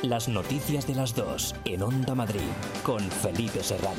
Las noticias de las 2 en Onda Madrid con Felipe Serrano.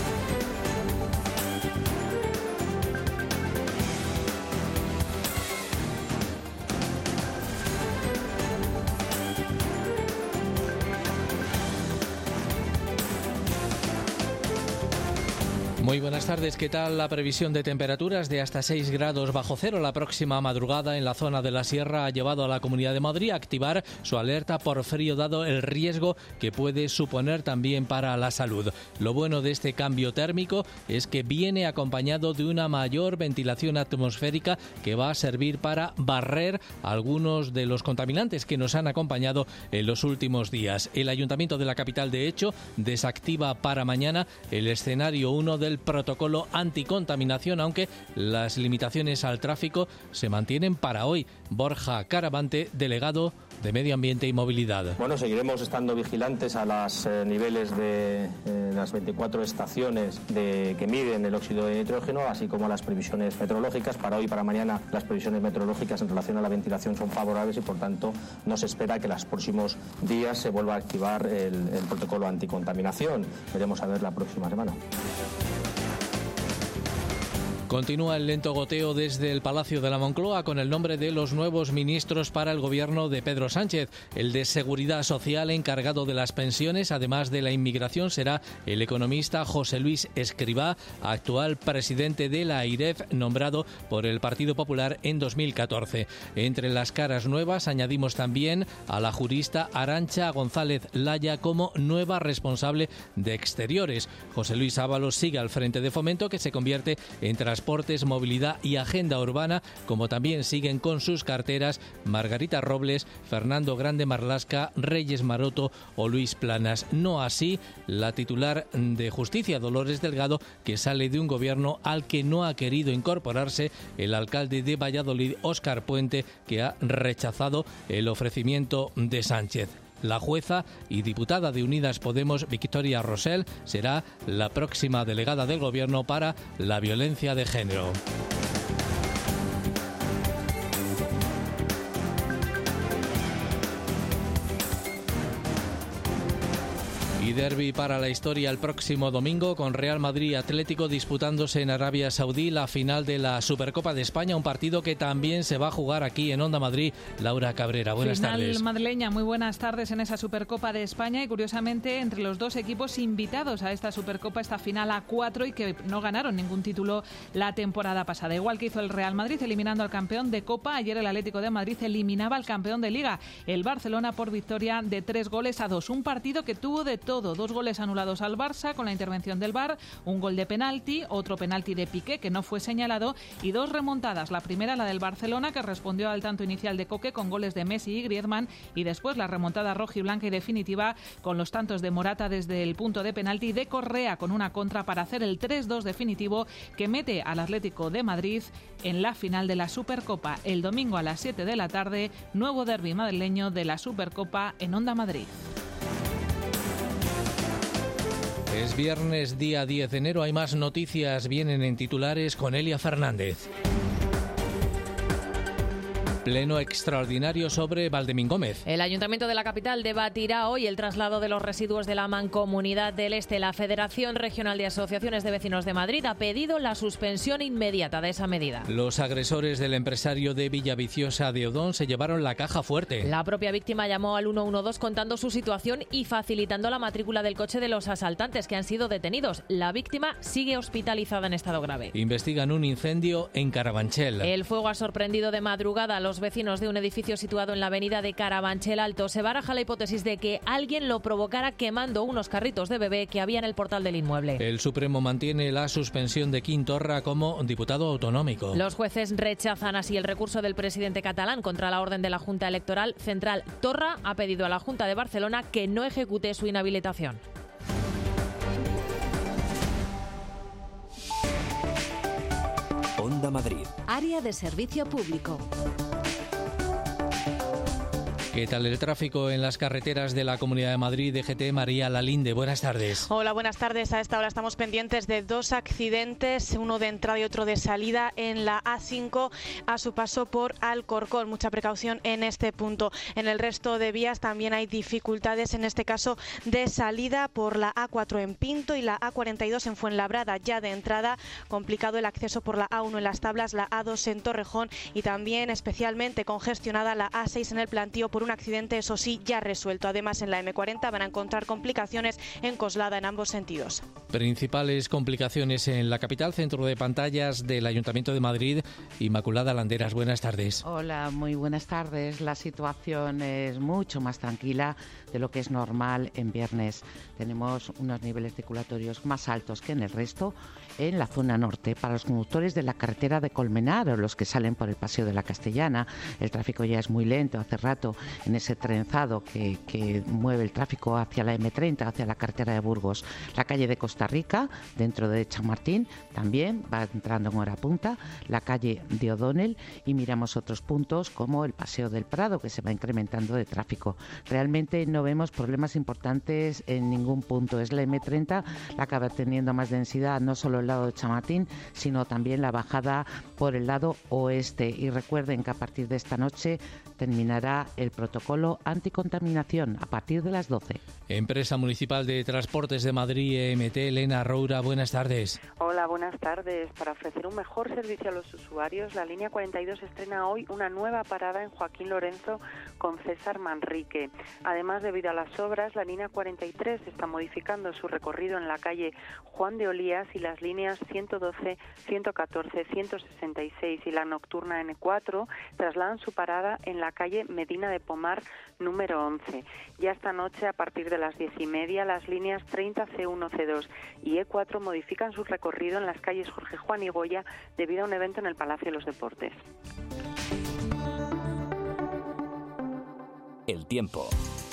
Muy buenas tardes, ¿qué tal? La previsión de temperaturas de hasta 6 grados bajo cero la próxima madrugada en la zona de la Sierra ha llevado a la Comunidad de Madrid a activar su alerta por frío dado el riesgo que puede suponer también para la salud. Lo bueno de este cambio térmico es que viene acompañado de una mayor ventilación atmosférica que va a servir para barrer algunos de los contaminantes que nos han acompañado en los últimos días. El Ayuntamiento de la capital, de hecho, desactiva para mañana el escenario 1 del protocolo anticontaminación, aunque las limitaciones al tráfico se mantienen para hoy. Borja Caravante, delegado de Medio Ambiente y Movilidad. Bueno, seguiremos estando vigilantes a los niveles de las 24 estaciones que miden el óxido de nitrógeno, así como a las previsiones meteorológicas. Para hoy y para mañana las previsiones meteorológicas en relación a la ventilación son favorables y por tanto no se espera que en los próximos días se vuelva a activar el protocolo anticontaminación. Veremos a ver la próxima semana. Continúa el lento goteo desde el Palacio de la Moncloa con el nombre de los nuevos ministros para el gobierno de Pedro Sánchez. El de Seguridad Social, encargado de las pensiones, además de la inmigración, será el economista José Luis Escrivá, actual presidente de la AIREF, nombrado por el Partido Popular en 2014. Entre las caras nuevas añadimos también a la jurista Arantxa González Laya como nueva responsable de Exteriores. José Luis Ábalos sigue al frente de Fomento, que se convierte en Transportes, Movilidad y Agenda Urbana, como también siguen con sus carteras Margarita Robles, Fernando Grande Marlasca, Reyes Maroto o Luis Planas. No así la titular de Justicia, Dolores Delgado, que sale de un gobierno al que no ha querido incorporarse el alcalde de Valladolid, Óscar Puente, que ha rechazado el ofrecimiento de Sánchez. La jueza y diputada de Unidas Podemos, Victoria Rosell, será la próxima delegada del Gobierno para la violencia de género. Y derbi para la historia el próximo domingo, con Real Madrid Atlético disputándose en Arabia Saudí la final de la Supercopa de España, un partido que también se va a jugar aquí en Onda Madrid. Laura Cabrera, buenas tardes. Final madrileña, muy buenas tardes en esa Supercopa de España y curiosamente entre los dos equipos invitados a esta Supercopa, esta final A4 y que no ganaron ningún título la temporada pasada. Igual que hizo el Real Madrid eliminando al campeón de Copa, ayer el Atlético de Madrid eliminaba al campeón de Liga, el Barcelona, por victoria de 3-2. Un partido que tuvo de todo. 2 goles anulados al Barça con la intervención del VAR, un gol de penalti, otro penalti de Piqué que no fue señalado y 2 remontadas. La primera, la del Barcelona, que respondió al tanto inicial de Coque con goles de Messi y Griezmann, y después la remontada rojiblanca y definitiva con los tantos de Morata desde el punto de penalti y de Correa con una contra para hacer el 3-2 definitivo que mete al Atlético de Madrid en la final de la Supercopa. El domingo a las 7 de la tarde, nuevo derbi madrileño de la Supercopa en Onda Madrid. Es viernes, día 10 de enero. Hay más noticias, vienen en titulares con Elia Fernández. Pleno extraordinario sobre Valdemín Gómez. El Ayuntamiento de la capital debatirá hoy el traslado de los residuos de la Mancomunidad del Este. La Federación Regional de Asociaciones de Vecinos de Madrid ha pedido la suspensión inmediata de esa medida. Los agresores del empresario de Villaviciosa de Odón se llevaron la caja fuerte. La propia víctima llamó al 112 contando su situación y facilitando la matrícula del coche de los asaltantes que han sido detenidos. La víctima sigue hospitalizada en estado grave. Investigan un incendio en Carabanchel. El fuego ha sorprendido de madrugada a los vecinos de un edificio situado en la avenida de Carabanchel Alto. Se baraja la hipótesis de que alguien lo provocara quemando unos carritos de bebé que había en el portal del inmueble. El Supremo mantiene la suspensión de Quim Torra como diputado autonómico. Los jueces rechazan así el recurso del presidente catalán contra la orden de la Junta Electoral Central. Torra ha pedido a la Junta de Barcelona que no ejecute su inhabilitación. Onda Madrid. Área de servicio público. ¿Qué tal el tráfico en las carreteras de la Comunidad de Madrid? DGT, María Lalinde, buenas tardes. Hola, buenas tardes. A esta hora estamos pendientes de dos accidentes, uno de entrada y otro de salida en la A5 a su paso por Alcorcón. Mucha precaución en este punto. En el resto de vías también hay dificultades, en este caso de salida por la A4 en Pinto y la A42 en Fuenlabrada. Ya de entrada, complicado el acceso por la A1 en Las Tablas, la A2 en Torrejón y también especialmente congestionada la A6 en el Plantío por un accidente, eso sí, ya resuelto. Además, en la M40 van a encontrar complicaciones en Coslada en ambos sentidos. Principales complicaciones en la capital, centro de pantallas del Ayuntamiento de Madrid. Inmaculada Landeras, buenas tardes. Hola, muy buenas tardes. La situación es mucho más tranquila de lo que es normal en viernes. Tenemos unos niveles circulatorios más altos que en el resto en la zona norte. Para los conductores de la carretera de Colmenar o los que salen por el Paseo de la Castellana, el tráfico ya es muy lento hace rato en ese trenzado que mueve el tráfico hacia la M30, hacia la carretera de Burgos. La calle de Costa Rica, dentro de Chamartín, también va entrando en hora punta. La calle de O'Donnell y miramos otros puntos como el Paseo del Prado, que se va incrementando de tráfico. Realmente no vemos problemas importantes en ningún punto. Es la M30 la que va teniendo más densidad, no solo el lado de Chamartín, sino también la bajada por el lado oeste. Y recuerden que a partir de esta noche terminará el protocolo anticontaminación a partir de las 12. Empresa Municipal de Transportes de Madrid, EMT, Elena Roura, buenas tardes. Hola, buenas tardes. Para ofrecer un mejor servicio a los usuarios, la línea 42 estrena hoy una nueva parada en Joaquín Lorenzo con César Manrique. Además, debido a las obras, la línea 43 está modificando su recorrido en la calle Juan de Olías y las líneas 112, 114, 166 y la nocturna N4 trasladan su parada en la calle Medina de Pomar número 11. Ya esta noche, a partir de las 10:30, las líneas 30, C1, C2 y E4 modifican su recorrido en las calles Jorge Juan y Goya debido a un evento en el Palacio de los Deportes. El tiempo.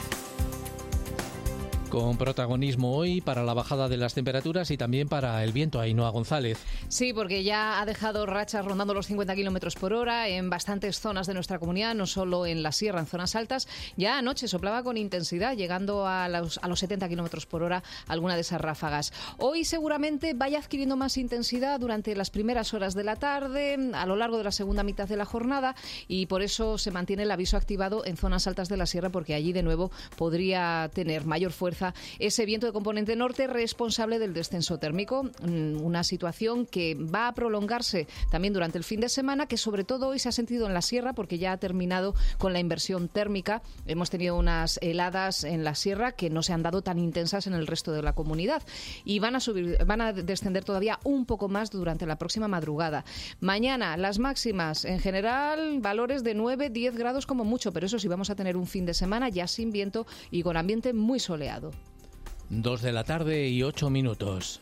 Con protagonismo hoy para la bajada de las temperaturas y también para el viento. Ainhoa González. Sí, porque ya ha dejado rachas rondando los 50 kilómetros por hora en bastantes zonas de nuestra comunidad, no solo en la sierra, en zonas altas. Ya anoche soplaba con intensidad, llegando a los 70 kilómetros por hora alguna de esas ráfagas. Hoy seguramente vaya adquiriendo más intensidad durante las primeras horas de la tarde, a lo largo de la segunda mitad de la jornada, y por eso se mantiene el aviso activado en zonas altas de la sierra, porque allí de nuevo podría tener mayor fuerza ese viento de componente norte responsable del descenso térmico, una situación que va a prolongarse también durante el fin de semana, que sobre todo hoy se ha sentido en la sierra porque ya ha terminado con la inversión térmica. Hemos tenido unas heladas en la sierra que no se han dado tan intensas en el resto de la comunidad y van a descender todavía un poco más durante la próxima madrugada. Mañana las máximas en general valores de 9-10 grados como mucho, pero eso sí, vamos a tener un fin de semana ya sin viento y con ambiente muy soleado. 2 de la tarde y 8 minutos.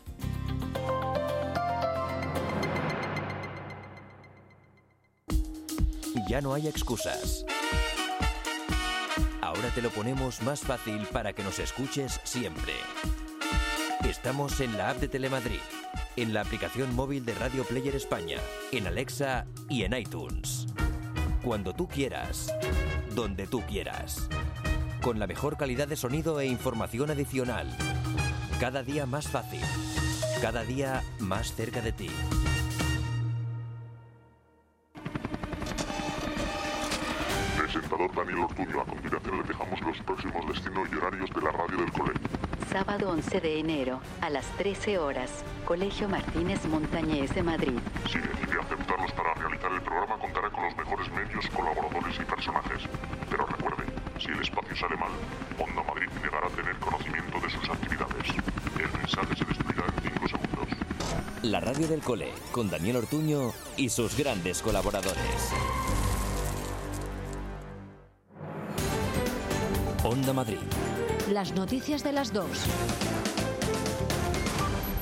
Ya no hay excusas. Ahora te lo ponemos más fácil para que nos escuches siempre. Estamos en la app de Telemadrid, en la aplicación móvil de Radio Player España, en Alexa y en iTunes. Cuando tú quieras, donde tú quieras. Con la mejor calidad de sonido e información adicional. Cada día más fácil. Cada día más cerca de ti. Presentador Daniel Ortuño. A continuación le dejamos los próximos destinos y horarios de la radio del colegio. Sábado 11 de enero, a las 13 horas, Colegio Martínez Montañés de Madrid. Si decide aceptarlos para realizar el programa, contará con los mejores medios, colaboradores y personajes. Pero recuerde, si el espacio sale mal, Onda Madrid negará tener conocimiento de sus actividades. El mensaje se destruirá en 5 segundos. La radio del cole, con Daniel Ortuño y sus grandes colaboradores. Onda Madrid. Las noticias de las 2.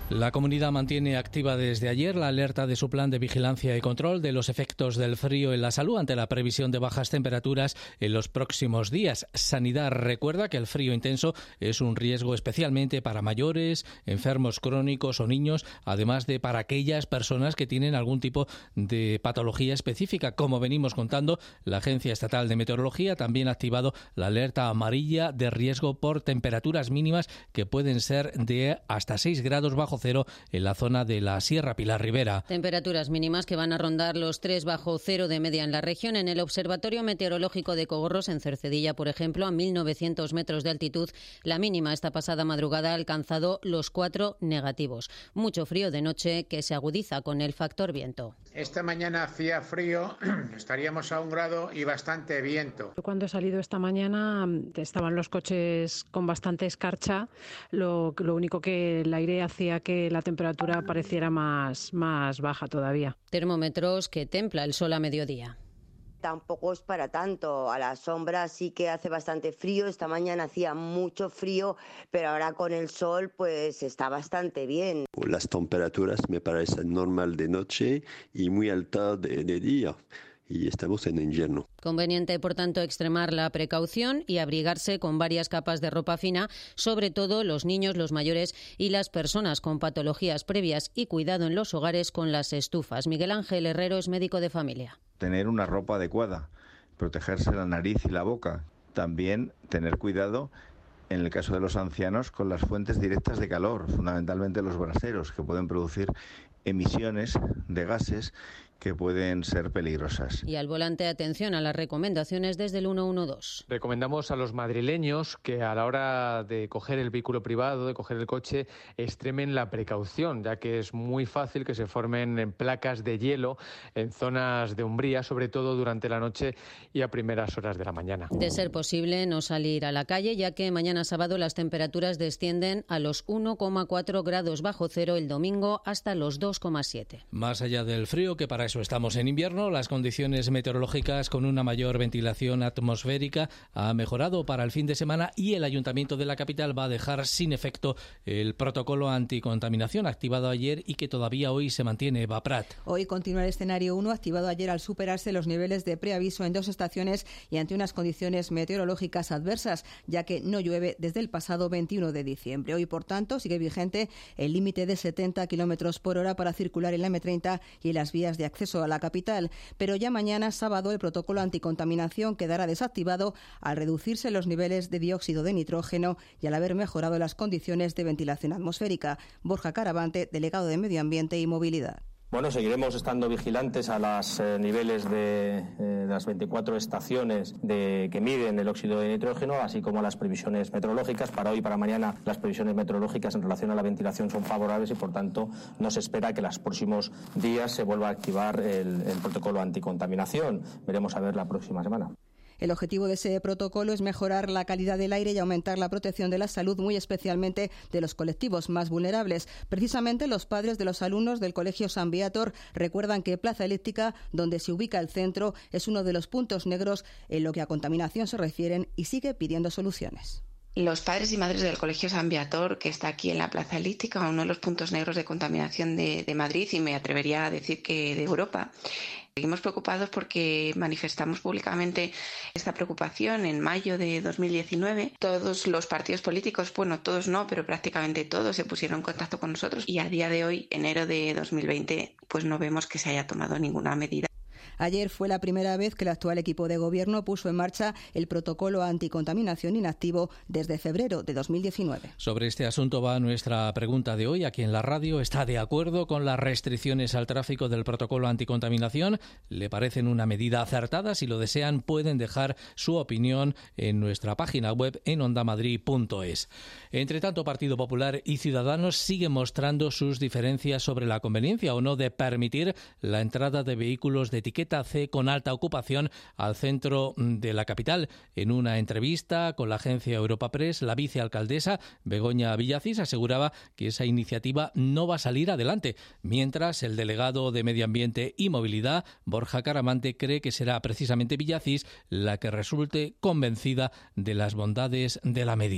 La comunidad mantiene activa desde ayer la alerta de su plan de vigilancia y control de los efectos del frío en la salud ante la previsión de bajas temperaturas en los próximos días. Sanidad recuerda que el frío intenso es un riesgo especialmente para mayores, enfermos crónicos o niños, además de para aquellas personas que tienen algún tipo de patología específica. Como venimos contando, la Agencia Estatal de Meteorología también ha activado la alerta amarilla de riesgo por temperaturas mínimas que pueden ser de hasta 6 grados bajo cero en la zona de la Sierra Pilar Rivera. Temperaturas mínimas que van a rondar los 3 bajo cero de media en la región. En el Observatorio Meteorológico de Cogorros, en Cercedilla, por ejemplo, a 1.900 metros de altitud, la mínima esta pasada madrugada ha alcanzado los 4 negativos. Mucho frío de noche que se agudiza con el factor viento. Esta mañana hacía frío, estaríamos a 1 grado y bastante viento. Cuando he salido esta mañana estaban los coches con bastante escarcha, lo único que el aire hacía que la temperatura pareciera más baja todavía. Termómetros que templa el sol a mediodía. Tampoco es para tanto, a la sombra sí que hace bastante frío, esta mañana hacía mucho frío, pero ahora con el sol pues está bastante bien. Las temperaturas me parecen normal de noche y muy altas de día. Y estamos en invierno. Conveniente, por tanto, extremar la precaución y abrigarse con varias capas de ropa fina, sobre todo los niños, los mayores y las personas con patologías previas, y cuidado en los hogares con las estufas. Miguel Ángel Herrero es médico de familia. Tener una ropa adecuada, protegerse la nariz y la boca. También tener cuidado, en el caso de los ancianos, con las fuentes directas de calor, fundamentalmente los braseros, que pueden producir emisiones de gases que pueden ser peligrosas. Y al volante, atención a las recomendaciones desde el 112. Recomendamos a los madrileños que a la hora de coger el vehículo privado, de coger el coche, extremen la precaución, ya que es muy fácil que se formen placas de hielo en zonas de umbría, sobre todo durante la noche y a primeras horas de la mañana. De ser posible, no salir a la calle, ya que mañana sábado las temperaturas descienden a los 1,4 grados bajo cero, el domingo hasta los 2,7. Más allá del frío, que para eso estamos en invierno, las condiciones meteorológicas con una mayor ventilación atmosférica ha mejorado para el fin de semana y el Ayuntamiento de la capital va a dejar sin efecto el protocolo anticontaminación activado ayer y que todavía hoy se mantiene. Eva Prat. Hoy continúa el escenario 1 activado ayer al superarse los niveles de preaviso en 2 estaciones y ante unas condiciones meteorológicas adversas, ya que no llueve desde el pasado 21 de diciembre. Hoy, por tanto, sigue vigente el límite de 70 km por hora para circular en la M30 y en las vías de acceso a la capital, pero ya mañana sábado el protocolo anticontaminación quedará desactivado al reducirse los niveles de dióxido de nitrógeno y al haber mejorado las condiciones de ventilación atmosférica. Borja Caravante, delegado de Medio Ambiente y Movilidad. Bueno, seguiremos estando vigilantes a los niveles de las 24 estaciones que miden el óxido de nitrógeno, así como a las previsiones meteorológicas. Para hoy y para mañana las previsiones meteorológicas en relación a la ventilación son favorables y, por tanto, no se espera que en los próximos días se vuelva a activar el protocolo anticontaminación. Veremos a ver la próxima semana. El objetivo de ese protocolo es mejorar la calidad del aire y aumentar la protección de la salud, muy especialmente de los colectivos más vulnerables. Precisamente los padres de los alumnos del Colegio San Viator recuerdan que Plaza Elíptica, donde se ubica el centro, es uno de los puntos negros en lo que a contaminación se refieren y sigue pidiendo soluciones. Los padres y madres del Colegio San Viator, que está aquí en la Plaza Elíptica, uno de los puntos negros de contaminación de Madrid y me atrevería a decir que de Europa. Seguimos preocupados porque manifestamos públicamente esta preocupación en mayo de 2019. Todos los partidos políticos, bueno, todos no, pero prácticamente todos se pusieron en contacto con nosotros y a día de hoy, enero de 2020, pues no vemos que se haya tomado ninguna medida. Ayer fue la primera vez que el actual equipo de gobierno puso en marcha el protocolo anticontaminación inactivo desde febrero de 2019. Sobre este asunto va nuestra pregunta de hoy. Aquí en la radio, ¿está de acuerdo con las restricciones al tráfico del protocolo anticontaminación? ¿Le parecen una medida acertada? Si lo desean, pueden dejar su opinión en nuestra página web en ondamadrid.es. Entre tanto, Partido Popular y Ciudadanos siguen mostrando sus diferencias sobre la conveniencia o no de permitir la entrada de vehículos de etiqueta C con alta ocupación al centro de la capital. En una entrevista con la agencia Europa Press, la vicealcaldesa Begoña Villacís aseguraba que esa iniciativa no va a salir adelante, mientras el delegado de Medio Ambiente y Movilidad, Borja Caravante, cree que será precisamente Villacís la que resulte convencida de las bondades de la medida.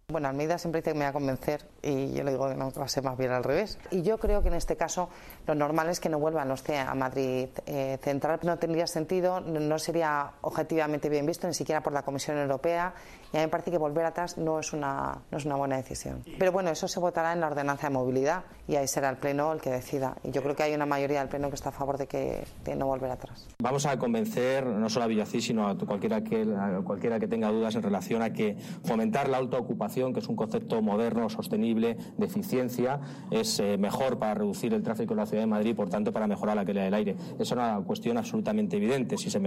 Bueno, Almeida siempre dice que me va a convencer y yo le digo que no, va a ser más bien al revés. Y yo creo que en este caso lo normal es que no vuelvan a Madrid Central. No tendría sentido, no sería objetivamente bien visto, ni siquiera por la Comisión Europea. Y a mí me parece que volver atrás no es una buena decisión. Pero bueno, eso se votará en la ordenanza de movilidad y ahí será el Pleno el que decida. Y yo creo que hay una mayoría del Pleno que está a favor de no volver atrás. Vamos a convencer no solo a Villacís, sino a cualquiera que tenga dudas en relación a que fomentar la autoocupación, que es un concepto moderno, sostenible, de eficiencia, es mejor para reducir el tráfico en la ciudad de Madrid y, por tanto, para mejorar la calidad del aire. Es una cuestión absolutamente evidente. Si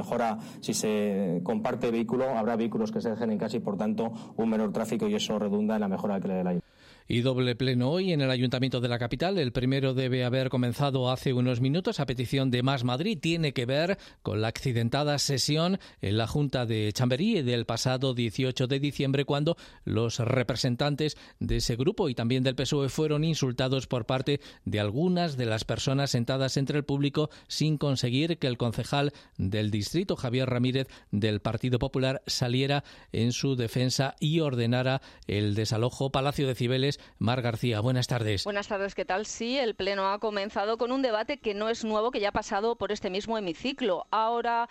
se comparte vehículo, habrá vehículos que se dejen en casa y, por tanto, un menor tráfico, y eso redunda en la mejora de la calidad del aire. Y doble pleno hoy en el Ayuntamiento de la capital. El primero debe haber comenzado hace unos minutos a petición de Más Madrid. Tiene que ver con la accidentada sesión en la Junta de Chamberí del pasado 18 de diciembre, cuando los representantes de ese grupo y también del PSOE fueron insultados por parte de algunas de las personas sentadas entre el público, sin conseguir que el concejal del distrito, Javier Ramírez, del Partido Popular, saliera en su defensa y ordenara el desalojo. Palacio de Cibeles, Mar García, buenas tardes. Buenas tardes, ¿qué tal? Sí, el Pleno ha comenzado con un debate que no es nuevo, que ya ha pasado por este mismo hemiciclo. Ahora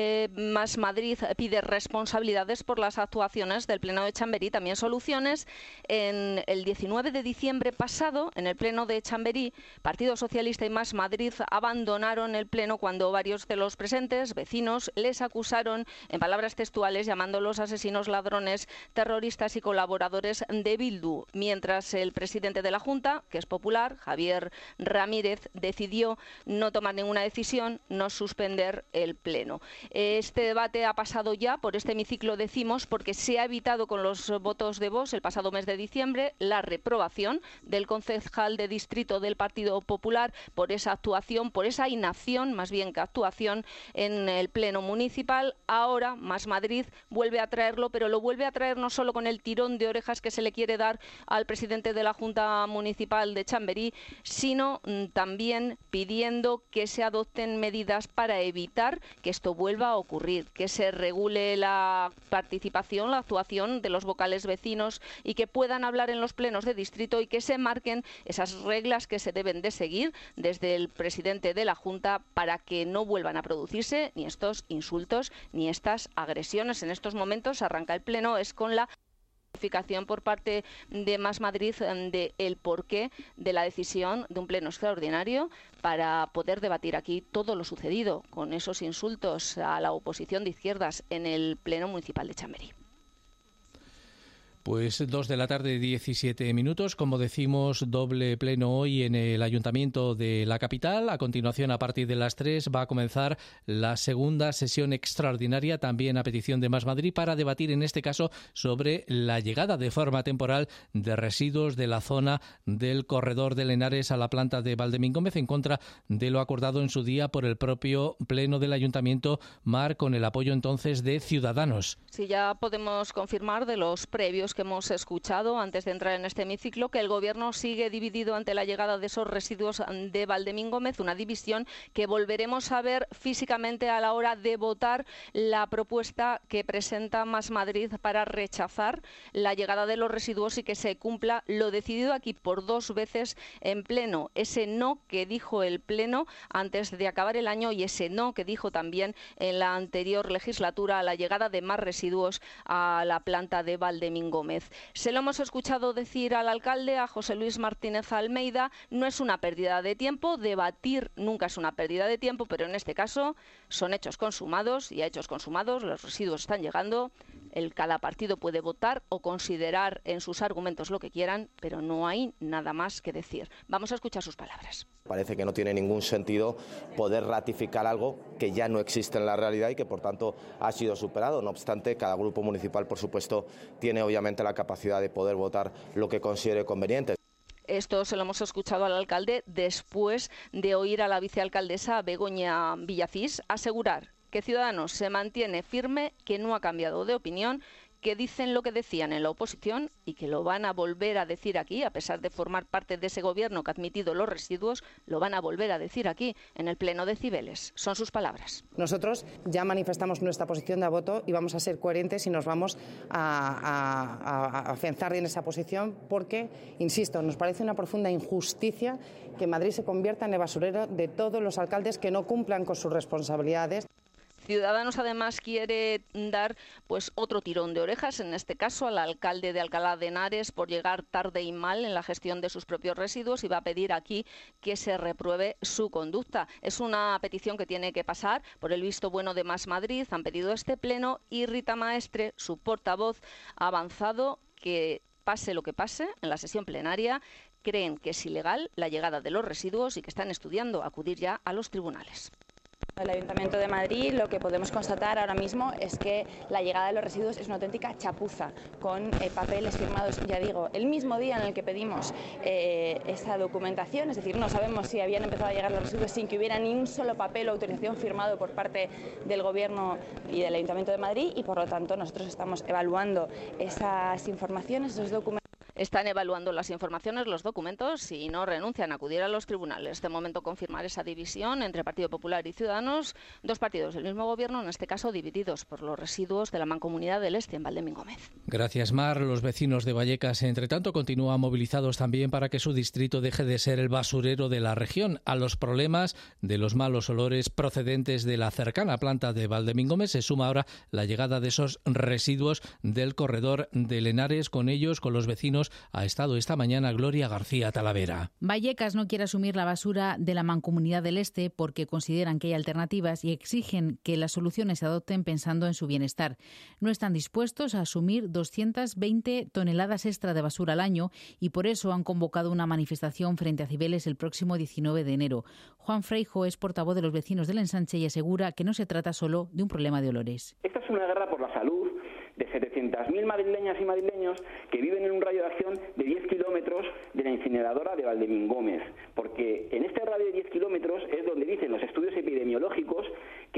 Más Madrid pide responsabilidades por las actuaciones del Pleno de Chamberí, también soluciones. En el 19 de diciembre pasado, en el Pleno de Chamberí, Partido Socialista y Más Madrid abandonaron el Pleno cuando varios de los presentes, vecinos, les acusaron, en palabras textuales, llamándolos asesinos, ladrones, terroristas y colaboradores de Bildu, mientras el presidente de la Junta, que es popular, Javier Ramírez, decidió no tomar ninguna decisión, no suspender el Pleno. Este debate ha pasado ya por este hemiciclo, decimos, porque se ha evitado con los votos de Vox el pasado mes de diciembre la reprobación del concejal de distrito del Partido Popular por esa actuación, por esa inacción, más bien que actuación, en el Pleno municipal. Ahora Más Madrid vuelve a traerlo, pero lo vuelve a traer no solo con el tirón de orejas que se le quiere dar al presidente de la Junta Municipal de Chamberí, sino también pidiendo que se adopten medidas para evitar que esto vuelva a ocurrir, que se regule la participación, la actuación de los vocales vecinos y que puedan hablar en los plenos de distrito y que se marquen esas reglas que se deben de seguir desde el presidente de la Junta para que no vuelvan a producirse ni estos insultos ni estas agresiones. En estos momentos arranca el Pleno, es con la justificación por parte de Más Madrid de el porqué de la decisión de un pleno extraordinario para poder debatir aquí todo lo sucedido con esos insultos a la oposición de izquierdas en el Pleno Municipal de Chamberí. Pues 2 de la tarde, 17 minutos. Como decimos, doble pleno hoy en el Ayuntamiento de la capital. A continuación, a partir de las 3, va a comenzar la segunda sesión extraordinaria, también a petición de Más Madrid, para debatir, en este caso, sobre la llegada de forma temporal de residuos de la zona del corredor del Henares a la planta de Valdemín Gómez, en contra de lo acordado en su día por el propio Pleno del Ayuntamiento, Mar, con el apoyo entonces de Ciudadanos. Sí, ya podemos confirmar de los previos que hemos escuchado antes de entrar en este hemiciclo que el Gobierno sigue dividido ante la llegada de esos residuos de Valdemín Gómez, una división que volveremos a ver físicamente a la hora de votar la propuesta que presenta Más Madrid para rechazar la llegada de los residuos y que se cumpla lo decidido aquí por 2 veces en Pleno. Ese no que dijo el Pleno antes de acabar el año y ese no que dijo también en la anterior legislatura a la llegada de más residuos a la planta de Valdemín Gómez. Se lo hemos escuchado decir al alcalde, a José Luis Martínez Almeida, no es una pérdida de tiempo, debatir nunca es una pérdida de tiempo, pero en este caso son hechos consumados y a hechos consumados los residuos están llegando. Cada partido puede votar o considerar en sus argumentos lo que quieran, pero no hay nada más que decir. Vamos a escuchar sus palabras. Parece que no tiene ningún sentido poder ratificar algo que ya no existe en la realidad y que por tanto ha sido superado. No obstante, cada grupo municipal, por supuesto, tiene obviamente la capacidad de poder votar lo que considere conveniente. Esto se lo hemos escuchado al alcalde después de oír a la vicealcaldesa Begoña Villacís asegurar que Ciudadanos se mantiene firme, que no ha cambiado de opinión, que dicen lo que decían en la oposición y que lo van a volver a decir aquí, a pesar de formar parte de ese gobierno que ha admitido los residuos, lo van a volver a decir aquí, en el Pleno de Cibeles. Son sus palabras. Nosotros ya manifestamos nuestra posición de voto y vamos a ser coherentes y nos vamos a afianzar en esa posición porque, insisto, nos parece una profunda injusticia que Madrid se convierta en el basurero de todos los alcaldes que no cumplan con sus responsabilidades. Ciudadanos además quiere dar otro tirón de orejas, en este caso al alcalde de Alcalá de Henares, por llegar tarde y mal en la gestión de sus propios residuos, y va a pedir aquí que se repruebe su conducta. Es una petición que tiene que pasar por el visto bueno de Más Madrid. Han pedido este pleno y Rita Maestre, su portavoz, ha avanzado que pase lo que pase en la sesión plenaria, creen que es ilegal la llegada de los residuos y que están estudiando acudir ya a los tribunales. El Ayuntamiento de Madrid, lo que podemos constatar ahora mismo es que la llegada de los residuos es una auténtica chapuza, con papeles firmados, ya digo, el mismo día en el que pedimos esa documentación, es decir, no sabemos si habían empezado a llegar los residuos sin que hubiera ni un solo papel o autorización firmado por parte del Gobierno y del Ayuntamiento de Madrid, y por lo tanto nosotros estamos evaluando esas informaciones, esos documentos. Están evaluando las informaciones, los documentos, y no renuncian a acudir a los tribunales. De momento, confirmar esa división entre Partido Popular y Ciudadanos, dos partidos del mismo gobierno, en este caso divididos por los residuos de la Mancomunidad del Este en Valdemín Gómez. Gracias, Mar. Los vecinos de Vallecas, entre tanto, continúan movilizados también para que su distrito deje de ser el basurero de la región. A los problemas de los malos olores procedentes de la cercana planta de Valdemín Gómez se suma ahora la llegada de esos residuos del corredor de Henares. Con ellos, con los vecinos, ha estado esta mañana Gloria García Talavera. Vallecas no quiere asumir la basura de la Mancomunidad del Este porque consideran que hay alternativas y exigen que las soluciones se adopten pensando en su bienestar. No están dispuestos a asumir 220 toneladas extra de basura al año y por eso han convocado una manifestación frente a Cibeles el próximo 19 de enero. Juan Freijo es portavoz de los vecinos del Ensanche y asegura que no se trata solo de un problema de olores. Esta es una guerra por la salud de 700.000 madrileñas y madrileños que viven en un radio de acción de 10 kilómetros de la incineradora de Valdemín Gómez, porque en este radio de 10 kilómetros es donde dicen los estudios epidemiológicos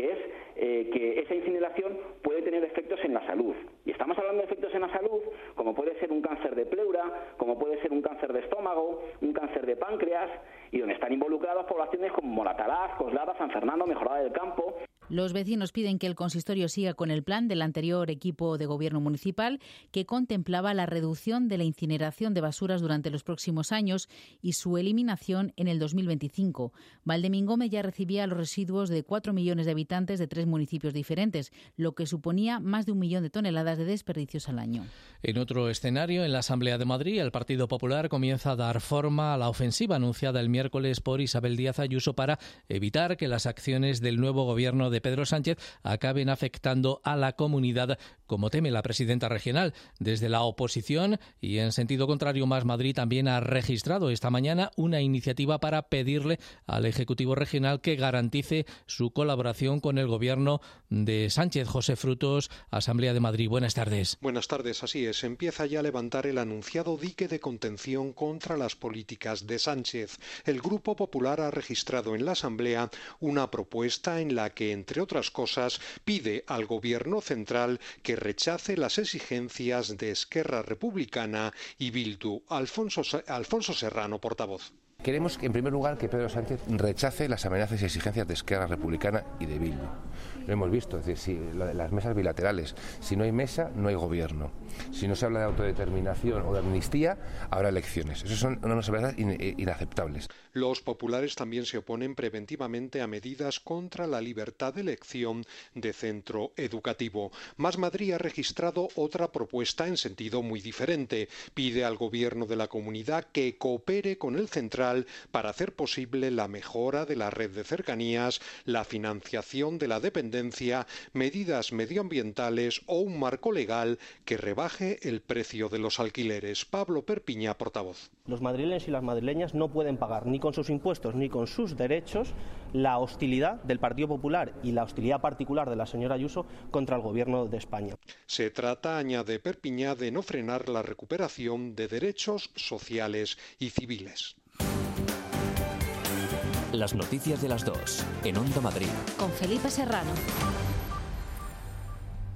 que esa incineración puede tener efectos en la salud. Y estamos hablando de efectos en la salud, como puede ser un cáncer de pleura, como puede ser un cáncer de estómago, un cáncer de páncreas, y donde están involucradas poblaciones como Moratalaz, Coslada, San Fernando, Mejorada del Campo. Los vecinos piden que el consistorio siga con el plan del anterior equipo de gobierno municipal que contemplaba la reducción de la incineración de basuras durante los próximos años y su eliminación en el 2025. Valdemín Gómez ya recibía los residuos de 4 millones de habitantes de 3 municipios diferentes, lo que suponía más de 1 millón de toneladas de desperdicios al año. En otro escenario, en la Asamblea de Madrid, el Partido Popular comienza a dar forma a la ofensiva anunciada el miércoles por Isabel Díaz Ayuso para evitar que las acciones del nuevo gobierno de Pedro Sánchez acaben afectando a la comunidad, como teme la presidenta regional. Desde la oposición y en sentido contrario, Más Madrid también ha registrado esta mañana una iniciativa para pedirle al Ejecutivo regional que garantice su colaboración con el gobierno de Sánchez. José Frutos, Asamblea de Madrid. Buenas tardes. Buenas tardes, así es. Empieza ya a levantar el anunciado dique de contención contra las políticas de Sánchez. El Grupo Popular ha registrado en la Asamblea una propuesta en la que, entre otras cosas, pide al Gobierno central que rechace las exigencias de Esquerra Republicana y Bildu. Alfonso Serrano, portavoz. Queremos, en primer lugar, que Pedro Sánchez rechace las amenazas y exigencias de Esquerra Republicana y de Bildu. Lo hemos visto, es decir, las mesas bilaterales. Si no hay mesa, no hay gobierno. Si no se habla de autodeterminación o de amnistía, habrá elecciones. Esas son unas amenazas inaceptables. Los populares también se oponen preventivamente a medidas contra la libertad de elección de centro educativo. Más Madrid ha registrado otra propuesta en sentido muy diferente. Pide al gobierno de la comunidad que coopere con el central para hacer posible la mejora de la red de cercanías, la financiación de la dependencia, medidas medioambientales o un marco legal que rebaje el precio de los alquileres. Pablo Perpiñá, portavoz. Los madrileños y las madrileñas no pueden pagar ni con sus impuestos ni con sus derechos la hostilidad del Partido Popular y la hostilidad particular de la señora Ayuso contra el Gobierno de España. Se trata, añade Perpiñá, de no frenar la recuperación de derechos sociales y civiles. Las noticias de las 2 en Onda Madrid. Con Felipe Serrano.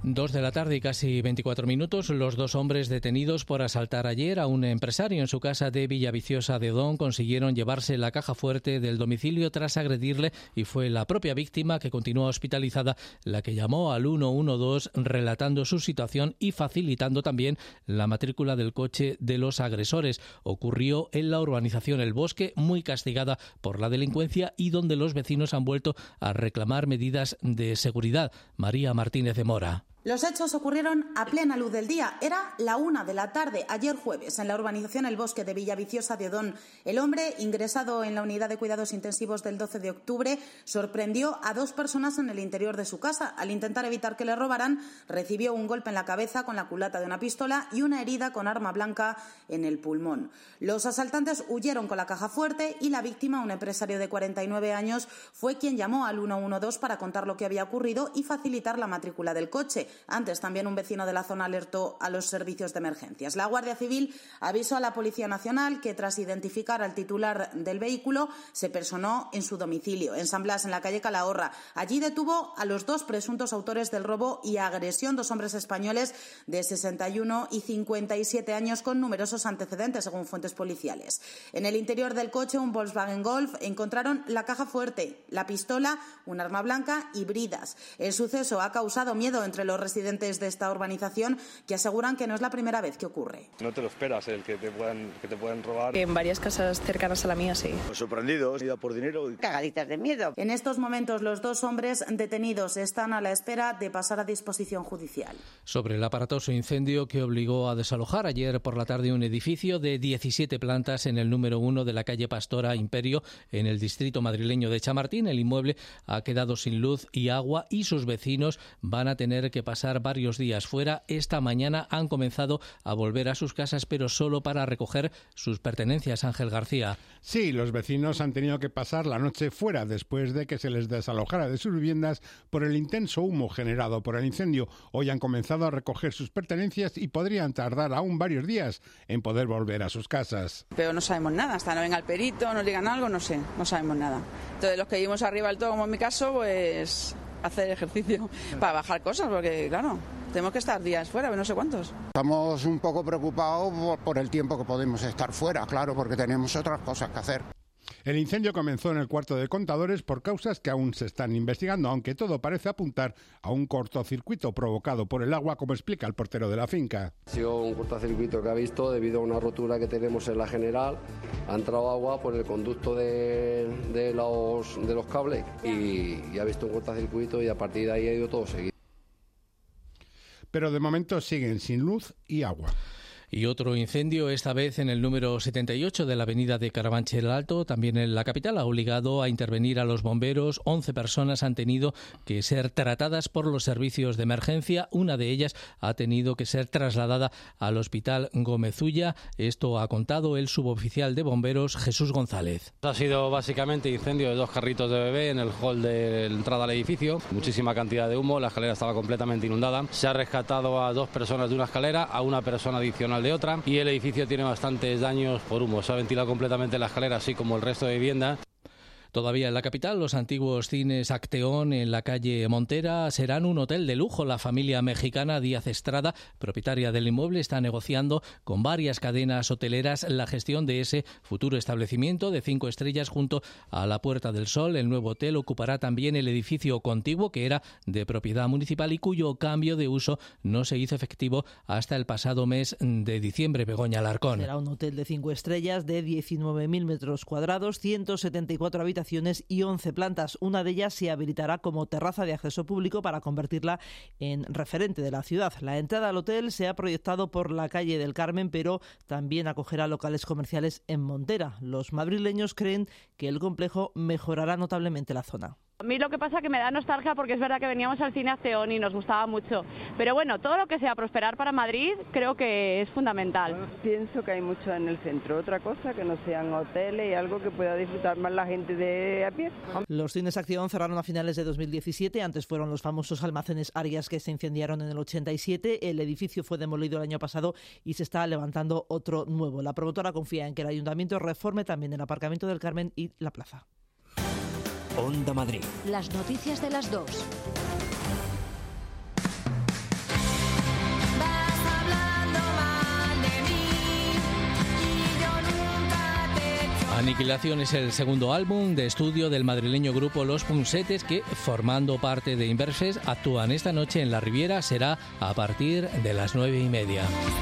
2 de la tarde y casi 24 minutos. Los dos hombres detenidos por asaltar ayer a un empresario en su casa de Villaviciosa de Odón consiguieron llevarse la caja fuerte del domicilio tras agredirle, y fue la propia víctima, que continúa hospitalizada, la que llamó al 112 relatando su situación y facilitando también la matrícula del coche de los agresores. Ocurrió en la urbanización El Bosque, muy castigada por la delincuencia y donde los vecinos han vuelto a reclamar medidas de seguridad. María Martínez de Mora. Los hechos ocurrieron a plena luz del día. Era la 1 de la tarde, ayer jueves, en la urbanización El Bosque de Villaviciosa de Odón. El hombre, ingresado en la unidad de cuidados intensivos del 12 de octubre, sorprendió a 2 personas en el interior de su casa. Al intentar evitar que le robaran, recibió un golpe en la cabeza con la culata de una pistola y una herida con arma blanca en el pulmón. Los asaltantes huyeron con la caja fuerte y la víctima, un empresario de 49 años, fue quien llamó al 112 para contar lo que había ocurrido y facilitar la matrícula del coche. Antes, también un vecino de la zona alertó a los servicios de emergencias. La Guardia Civil avisó a la Policía Nacional que, tras identificar al titular del vehículo, se personó en su domicilio, en San Blas, en la calle Calahorra. Allí detuvo a los 2 presuntos autores del robo y agresión, 2 hombres españoles de 61 y 57 años con numerosos antecedentes, según fuentes policiales. En el interior del coche, un Volkswagen Golf, encontraron la caja fuerte, la pistola, un arma blanca y bridas. El suceso ha causado miedo entre los residentes de esta urbanización, que aseguran que no es la primera vez que ocurre. No te lo esperas, el que te puedan robar. En varias casas cercanas a la mía, sí. Pues sorprendidos, ido por dinero. Cagaditas de miedo. En estos momentos, los 2 hombres detenidos están a la espera de pasar a disposición judicial. Sobre el aparatoso incendio que obligó a desalojar ayer por la tarde un edificio de 17 plantas en el número 1 de la calle Pastora Imperio, en el distrito madrileño de Chamartín, el inmueble ha quedado sin luz y agua y sus vecinos van a tener que pasar varios días fuera. Esta mañana han comenzado a volver a sus casas, pero solo para recoger sus pertenencias. Ángel García. Sí, los vecinos han tenido que pasar la noche fuera después de que se les desalojara de sus viviendas por el intenso humo generado por el incendio. Hoy han comenzado a recoger sus pertenencias y podrían tardar aún varios días en poder volver a sus casas. Pero no sabemos nada, hasta no venga el perito, nos digan algo, no sé, no sabemos nada. Entonces los que vivimos arriba del todo, como en mi caso, pues hacer ejercicio para bajar cosas, porque claro, tenemos que estar días fuera, no sé cuántos. Estamos un poco preocupados por el tiempo que podemos estar fuera, claro, porque tenemos otras cosas que hacer. El incendio comenzó en el cuarto de contadores por causas que aún se están investigando, aunque todo parece apuntar a un cortocircuito provocado por el agua, como explica el portero de la finca. Ha sido un cortocircuito que ha visto debido a una rotura que tenemos en la general. Ha entrado agua por el conducto de los cables y ha visto un cortocircuito y a partir de ahí ha ido todo seguido. Pero de momento siguen sin luz y agua. Y otro incendio, esta vez en el número 78 de la avenida de Carabanchel Alto, también en la capital, ha obligado a intervenir a los bomberos. 11 personas han tenido que ser tratadas por los servicios de emergencia. Una de ellas ha tenido que ser trasladada al Hospital Gómez Ulla. Esto ha contado el suboficial de bomberos, Jesús González. Ha sido básicamente incendio de 2 carritos de bebé en el hall de entrada al edificio. Muchísima cantidad de humo, la escalera estaba completamente inundada. Se ha rescatado a 2 personas de una escalera, a una persona adicional de otra, y el edificio tiene bastantes daños por humo. Se ha ventilado completamente la escalera, así como el resto de viviendas. Todavía en la capital, los antiguos cines Acteón en la calle Montera serán un hotel de lujo. La familia mexicana Díaz Estrada, propietaria del inmueble, está negociando con varias cadenas hoteleras la gestión de ese futuro establecimiento de 5 estrellas junto a la Puerta del Sol. El nuevo hotel ocupará también el edificio contiguo, que era de propiedad municipal y cuyo cambio de uso no se hizo efectivo hasta el pasado mes de diciembre. Begoña Alarcón. Será un hotel de 5 estrellas de 19.000 metros cuadrados, 174 habitaciones y 11 plantas. Una de ellas se habilitará como terraza de acceso público para convertirla en referente de la ciudad. La entrada al hotel se ha proyectado por la calle del Carmen, pero también acogerá locales comerciales en Montera. Los madrileños creen que el complejo mejorará notablemente la zona. A mí lo que pasa es que me da nostalgia porque es verdad que veníamos al cine Acteón y nos gustaba mucho. Pero bueno, todo lo que sea prosperar para Madrid creo que es fundamental. Bueno, pienso que hay mucho en el centro. Otra cosa que no sean hoteles y algo que pueda disfrutar más la gente de a pie. Los cines Acteón cerraron a finales de 2017. Antes fueron los famosos almacenes Arias que se incendiaron en el 87. El edificio fue demolido el año pasado y se está levantando otro nuevo. La promotora confía en que el ayuntamiento reforme también el aparcamiento del Carmen y la plaza. Onda Madrid. Las noticias de las 2. Aniquilación es el segundo álbum de estudio del madrileño grupo Los Punsetes que, formando parte de Inverses, actúan esta noche en la Riviera. Será a partir de las 9:30.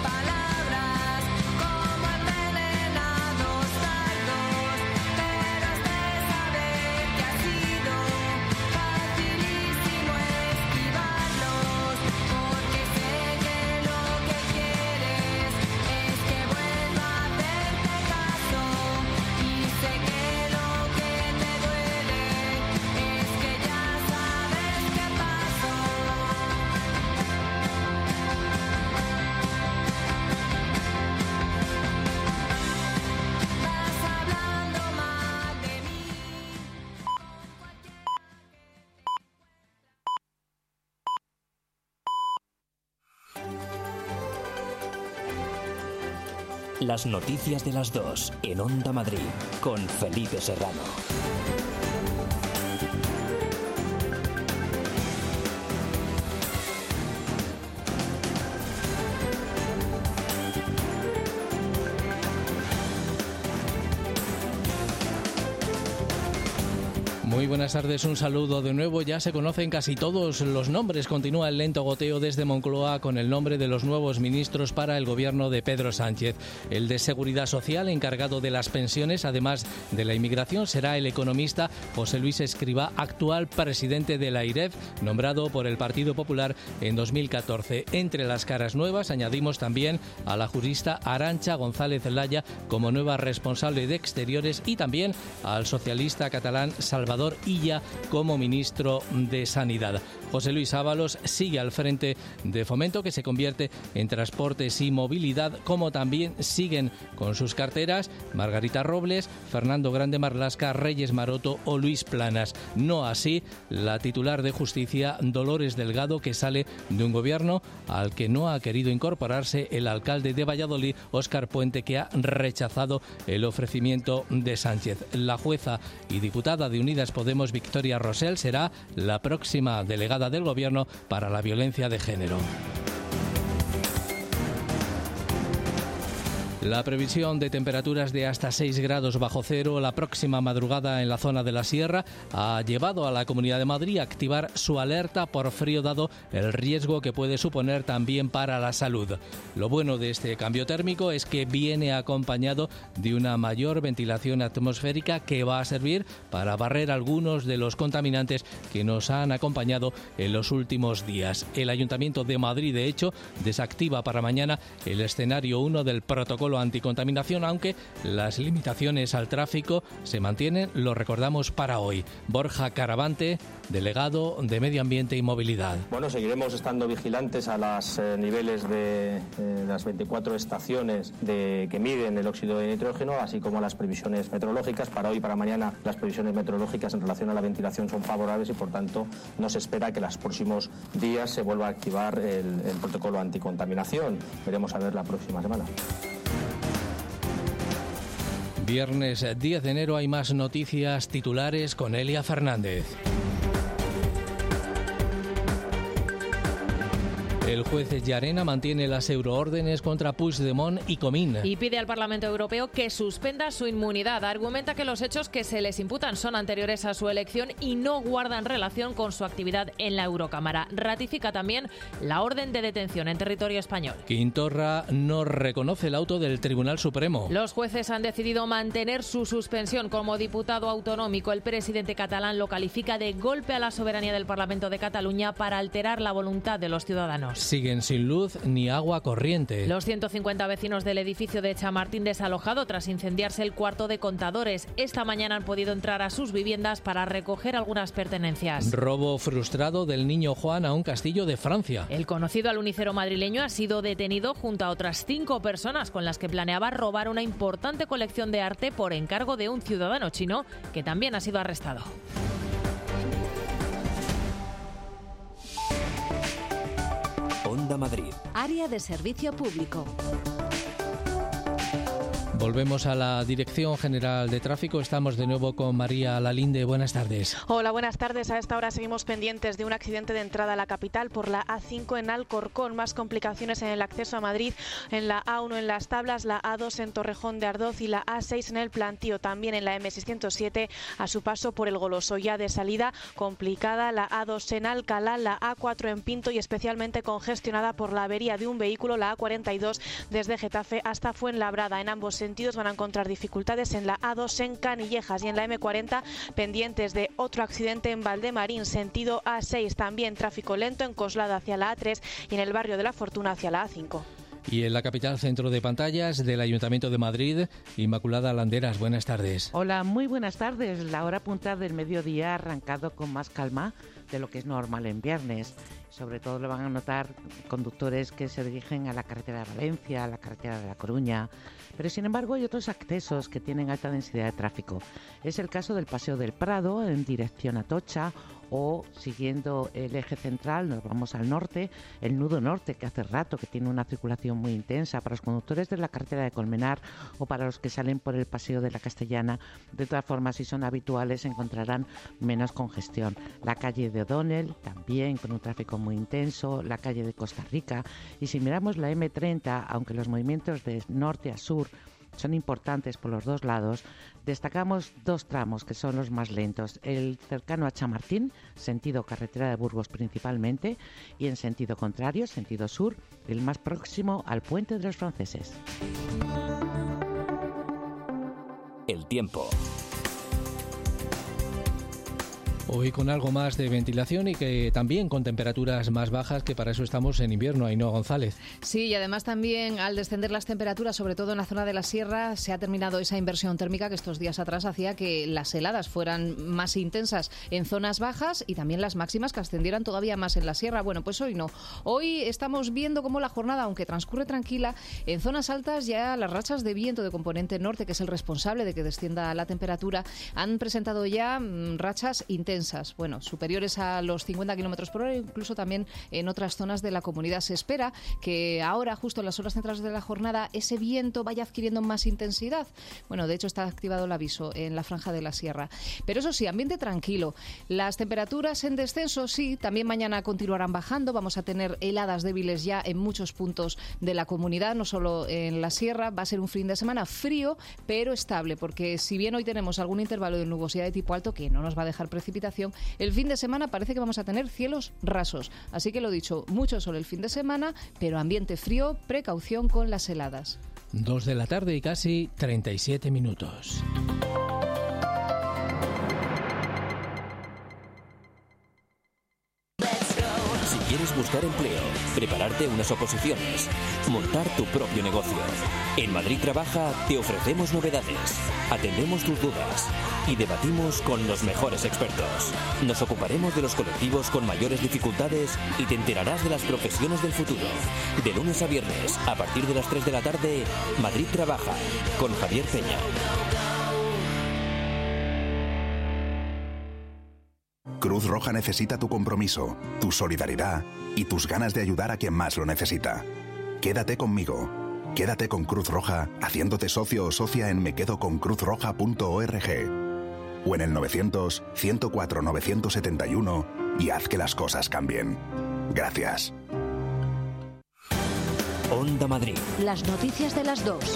Las noticias de las 2 en Onda Madrid con Felipe Serrano. Muy buenas tardes, un saludo de nuevo. Ya se conocen casi todos los nombres. Continúa el lento goteo desde Moncloa con el nombre de los nuevos ministros para el gobierno de Pedro Sánchez. El de Seguridad Social, encargado de las pensiones, además de la inmigración, será el economista José Luis Escrivá, actual presidente de la AIREF, nombrado por el Partido Popular en 2014. Entre las caras nuevas añadimos también a la jurista Arantxa González Laya como nueva responsable de Exteriores y también al socialista catalán Salvador Illa como ministro de Sanidad. José Luis Ábalos sigue al frente de Fomento, que se convierte en Transportes y Movilidad, como también siguen con sus carteras Margarita Robles, Fernando Grande Marlaska, Reyes Maroto o Luis Planas. No así la titular de Justicia, Dolores Delgado, que sale de un gobierno al que no ha querido incorporarse el alcalde de Valladolid, Óscar Puente, que ha rechazado el ofrecimiento de Sánchez. La jueza y diputada de Unidas Podemos, Victoria Rosell, será la próxima delegada del Gobierno para la violencia de género. La previsión de temperaturas de hasta 6 grados bajo cero la próxima madrugada en la zona de la Sierra ha llevado a la Comunidad de Madrid a activar su alerta por frío, dado el riesgo que puede suponer también para la salud. Lo bueno de este cambio térmico es que viene acompañado de una mayor ventilación atmosférica que va a servir para barrer algunos de los contaminantes que nos han acompañado en los últimos días. El Ayuntamiento de Madrid, de hecho, desactiva para mañana el escenario 1 del protocolo anticontaminación, aunque las limitaciones al tráfico se mantienen, lo recordamos para hoy. Borja Caravante, delegado de Medio Ambiente y Movilidad. Bueno, seguiremos estando vigilantes a los niveles de las 24 estaciones que miden el óxido de nitrógeno, así como a las previsiones meteorológicas. Para hoy y para mañana las previsiones meteorológicas en relación a la ventilación son favorables y, por tanto, no se espera que en los próximos días se vuelva a activar el protocolo anticontaminación. Veremos a ver la próxima semana. Viernes 10 de enero hay más noticias titulares con Elia Fernández. El juez Llarena mantiene las euroórdenes contra Puigdemont y Comín. Y pide al Parlamento Europeo que suspenda su inmunidad. Argumenta que los hechos que se les imputan son anteriores a su elección y no guardan relación con su actividad en la Eurocámara. Ratifica también la orden de detención en territorio español. Quintorra no reconoce el auto del Tribunal Supremo. Los jueces han decidido mantener su suspensión como diputado autonómico. El presidente catalán lo califica de golpe a la soberanía del Parlamento de Cataluña para alterar la voluntad de los ciudadanos. Siguen sin luz ni agua corriente. Los 150 vecinos del edificio de Chamartín desalojado tras incendiarse el cuarto de contadores. Esta mañana han podido entrar a sus viviendas para recoger algunas pertenencias. Robo frustrado del niño Juan a un castillo de Francia. El conocido alunicero madrileño ha sido detenido junto a otras 5 personas con las que planeaba robar una importante colección de arte por encargo de un ciudadano chino que también ha sido arrestado. Onda Madrid. Área de servicio público. Volvemos a la Dirección General de Tráfico. Estamos de nuevo con María Lalinde. Buenas tardes. Hola, buenas tardes. A esta hora seguimos pendientes de un accidente de entrada a la capital por la A5 en Alcorcón. Más complicaciones en el acceso a Madrid, en la A1 en Las Tablas, la A2 en Torrejón de Ardoz y la A6 en el Plantío. También en la M607 a su paso por el Goloso. Ya de salida complicada la A2 en Alcalá, la A4 en Pinto y especialmente congestionada por la avería de un vehículo, la A42 desde Getafe hasta Fuenlabrada. En ambos sentidos van a encontrar dificultades en la A2 en Canillejas y en la M40 pendientes de otro accidente en Valdemarín, sentido A6. También tráfico lento en Coslada hacia la A3 y en el barrio de la Fortuna hacia la A5. Y en la capital, centro de pantallas del Ayuntamiento de Madrid, Inmaculada Landeras, buenas tardes. Hola, muy buenas tardes. La hora punta del mediodía ha arrancado con más calma de lo que es normal en viernes. Sobre todo lo van a notar conductores que se dirigen a la carretera de Valencia, a la carretera de La Coruña. Pero sin embargo hay otros accesos que tienen alta densidad de tráfico. Es el caso del Paseo del Prado en dirección a Atocha, o siguiendo el eje central nos vamos al norte, el nudo norte, que hace rato que tiene una circulación muy intensa para los conductores de la carretera de Colmenar o para los que salen por el Paseo de la Castellana. De todas formas, si son habituales encontrarán menos congestión. La calle de O'Donnell también con un tráfico muy intenso, la calle de Costa Rica, y si miramos la M30, aunque los movimientos de norte a sur son importantes por los dos lados, destacamos dos tramos que son los más lentos. El cercano a Chamartín, sentido carretera de Burgos principalmente, y en sentido contrario, sentido sur, el más próximo al Puente de los Franceses. El tiempo. Hoy con algo más de ventilación y que también con temperaturas más bajas, que para eso estamos en invierno. Ainhoa González. Sí, y además también al descender las temperaturas, sobre todo en la zona de la sierra, se ha terminado esa inversión térmica que estos días atrás hacía que las heladas fueran más intensas en zonas bajas y también las máximas que ascendieran todavía más en la sierra. Bueno, pues hoy no. Hoy estamos viendo cómo la jornada, aunque transcurre tranquila, en zonas altas ya las rachas de viento de componente norte, que es el responsable de que descienda la temperatura, han presentado ya rachas intensas. Bueno, superiores a los 50 km por hora, incluso también en otras zonas de la comunidad. Se espera que ahora, justo en las horas centrales de la jornada, ese viento vaya adquiriendo más intensidad. Bueno, de hecho está activado el aviso en la franja de la sierra. Pero eso sí, ambiente tranquilo. Las temperaturas en descenso, sí, también mañana continuarán bajando. Vamos a tener heladas débiles ya en muchos puntos de la comunidad, no solo en la sierra. Va a ser un fin de semana frío, pero estable, porque si bien hoy tenemos algún intervalo de nubosidad de tipo alto que no nos va a dejar precipitación, el fin de semana parece que vamos a tener cielos rasos. Así que lo dicho, mucho sol el fin de semana, pero ambiente frío, precaución con las heladas. 2 de la tarde y casi 37 minutos. Si quieres buscar empleo, prepararte unas oposiciones, montar tu propio negocio, en Madrid Trabaja te ofrecemos novedades, atendemos tus dudas y debatimos con los mejores expertos. Nos ocuparemos de los colectivos con mayores dificultades y te enterarás de las profesiones del futuro. De lunes a viernes, a partir de las 3 de la tarde, Madrid Trabaja, con Javier Peña. Cruz Roja necesita tu compromiso, tu solidaridad y tus ganas de ayudar a quien más lo necesita. Quédate conmigo. Quédate con Cruz Roja haciéndote socio o socia en mequedoconcruzroja.org o en el 900-104-971 y haz que las cosas cambien. Gracias. Onda Madrid. Las noticias de las 2.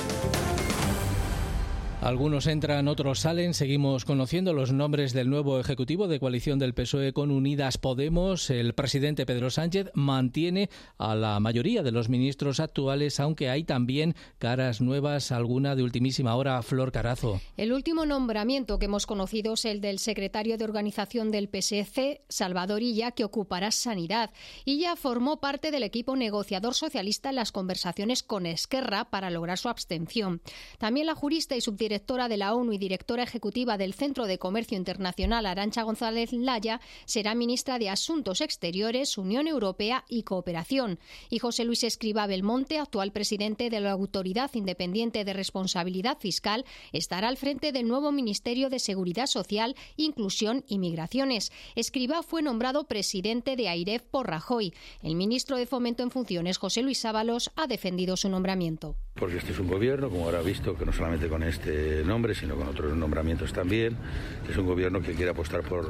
Algunos entran, otros salen. Seguimos conociendo los nombres del nuevo ejecutivo de coalición del PSOE con Unidas Podemos. El presidente Pedro Sánchez mantiene a la mayoría de los ministros actuales, aunque hay también caras nuevas, alguna de ultimísima hora. Flor Carazo. El último nombramiento que hemos conocido es el del secretario de organización del PSC, Salvador Illa, que ocupará Sanidad. Illa formó parte del equipo negociador socialista en las conversaciones con Esquerra para lograr su abstención. También la jurista y subdirectora directora de la ONU y directora ejecutiva del Centro de Comercio Internacional, Arantxa González Laya, será ministra de Asuntos Exteriores, Unión Europea y Cooperación. Y José Luis Escrivá Belmonte, actual presidente de la Autoridad Independiente de Responsabilidad Fiscal, estará al frente del nuevo Ministerio de Seguridad Social, Inclusión y Migraciones. Escrivá fue nombrado presidente de AIREF por Rajoy. El ministro de Fomento en funciones, José Luis Ábalos, ha defendido su nombramiento. Porque este es un gobierno, como habrá visto, que no solamente con este nombre, sino con otros nombramientos también, es un gobierno que quiere apostar por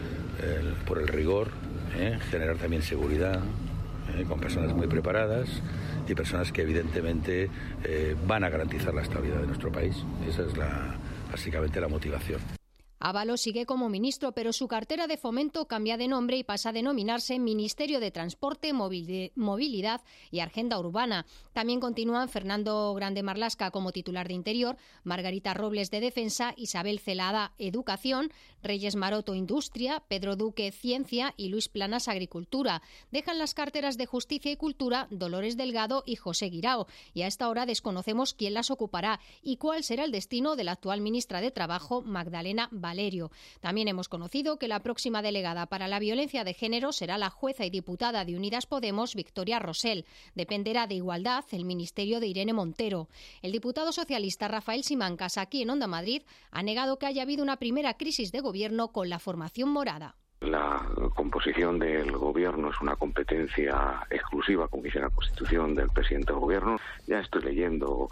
el rigor, generar también seguridad, con personas muy preparadas y personas que evidentemente van a garantizar la estabilidad de nuestro país. Esa es básicamente la motivación. Ábalos sigue como ministro, pero su cartera de Fomento cambia de nombre y pasa a denominarse Ministerio de Transporte, Movilidad y Agenda Urbana. También continúan Fernando Grande Marlasca como titular de Interior, Margarita Robles de Defensa, Isabel Celada Educación, Reyes Maroto Industria, Pedro Duque Ciencia y Luis Planas Agricultura. Dejan las carteras de Justicia y Cultura Dolores Delgado y José Guirao. Y a esta hora desconocemos quién las ocupará y cuál será el destino de la actual ministra de Trabajo, Magdalena Valerio. También hemos conocido que la próxima delegada para la violencia de género será la jueza y diputada de Unidas Podemos, Victoria Rosell. Dependerá de Igualdad el ministerio de Irene Montero. El diputado socialista Rafael Simancas, aquí en Onda Madrid, ha negado que haya habido una primera crisis de gobierno con la formación morada. La composición del gobierno es una competencia exclusiva, como dice la Constitución, del presidente del gobierno. Ya estoy leyendo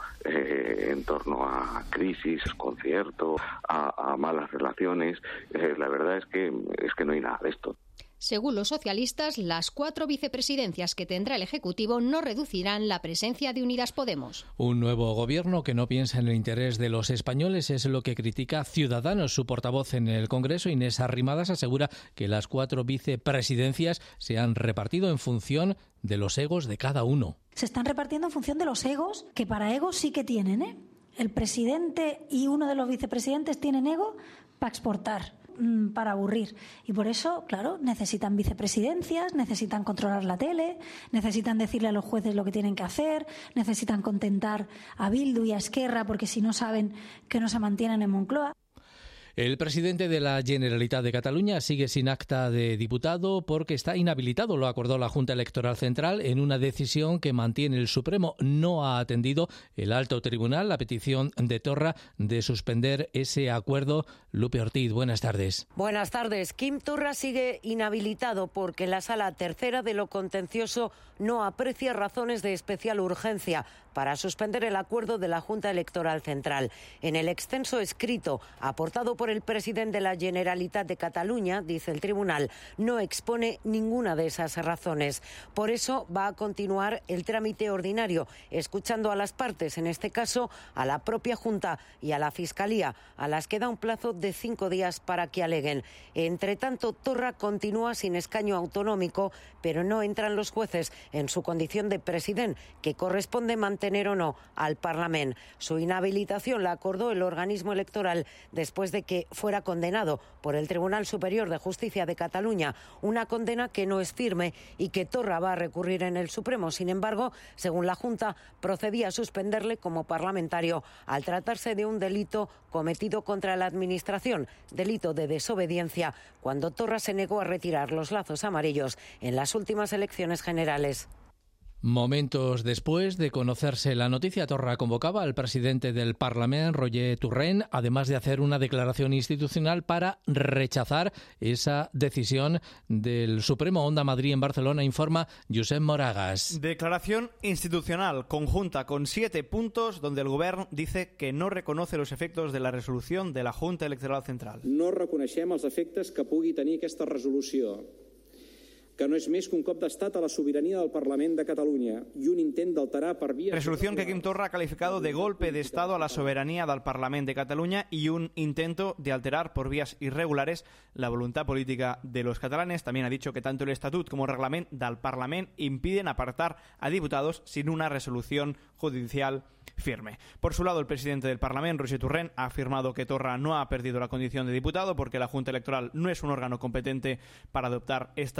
en torno a crisis, desconcierto, a malas relaciones. La verdad es que no hay nada de esto. Según los socialistas, las 4 vicepresidencias que tendrá el Ejecutivo no reducirán la presencia de Unidas Podemos. Un nuevo gobierno que no piensa en el interés de los españoles es lo que critica Ciudadanos. Su portavoz en el Congreso, Inés Arrimadas, asegura que las 4 vicepresidencias se han repartido en función de los egos de cada uno. Se están repartiendo en función de los egos, que para egos sí que tienen, El presidente y uno de los vicepresidentes tienen ego para exportar, para aburrir. Y por eso, claro, necesitan vicepresidencias, necesitan controlar la tele, necesitan decirle a los jueces lo que tienen que hacer, necesitan contentar a Bildu y a Esquerra porque si no saben que no se mantienen en Moncloa. El presidente de la Generalitat de Cataluña sigue sin acta de diputado porque está inhabilitado, lo acordó la Junta Electoral Central en una decisión que mantiene el Supremo. No ha atendido el Alto Tribunal la petición de Torra de suspender ese acuerdo. Lupe Ortiz, buenas tardes. Buenas tardes. Quim Torra sigue inhabilitado porque la Sala Tercera de lo Contencioso no aprecia razones de especial urgencia para suspender el acuerdo de la Junta Electoral Central. En el extenso escrito aportado por el presidente de la Generalitat de Cataluña, dice el tribunal, no expone ninguna de esas razones. Por eso va a continuar el trámite ordinario, escuchando a las partes, en este caso a la propia Junta y a la Fiscalía, a las que da un plazo de 5 días para que aleguen. Entre tanto, Torra continúa sin escaño autonómico, pero no entran los jueces en su condición de presidente, que corresponde mantener o no al Parlamento. Su inhabilitación la acordó el organismo electoral después de que fuera condenado por el Tribunal Superior de Justicia de Cataluña, una condena que no es firme y que Torra va a recurrir en el Supremo. Sin embargo, según la Junta, procedía a suspenderle como parlamentario al tratarse de un delito cometido contra la Administración, delito de desobediencia, cuando Torra se negó a retirar los lazos amarillos en las últimas elecciones generales. Momentos después de conocerse la noticia, Torra convocaba al presidente del Parlament, Roger Torrent, además de hacer una declaración institucional para rechazar esa decisión del Supremo. Onda Madrid en Barcelona, informa Josep Moragas. Declaración institucional conjunta con 7 puntos donde el Govern dice que no reconoce los efectos de la resolución de la Junta Electoral Central. No reconeixem els efectes que pugui tenir aquesta resolució, que no és més que un cop d'estat a la sobirania del Parlament de Catalunya y un intent d'alterar per vía... Resolución que Quim Torra ha calificado de golpe de Estado a la soberanía del Parlament de Cataluña y un intento de alterar por vías irregulares la voluntad política de los catalanes. También ha dicho que tanto el Estatut como el Reglament del Parlament impiden apartar a diputados sin una resolución judicial firme. Por su lado, el presidente del Parlamento, Roger Torrent, ha afirmado que Torra no ha perdido la condición de diputado porque la Junta Electoral no es un órgano competente para adoptar esta decisión.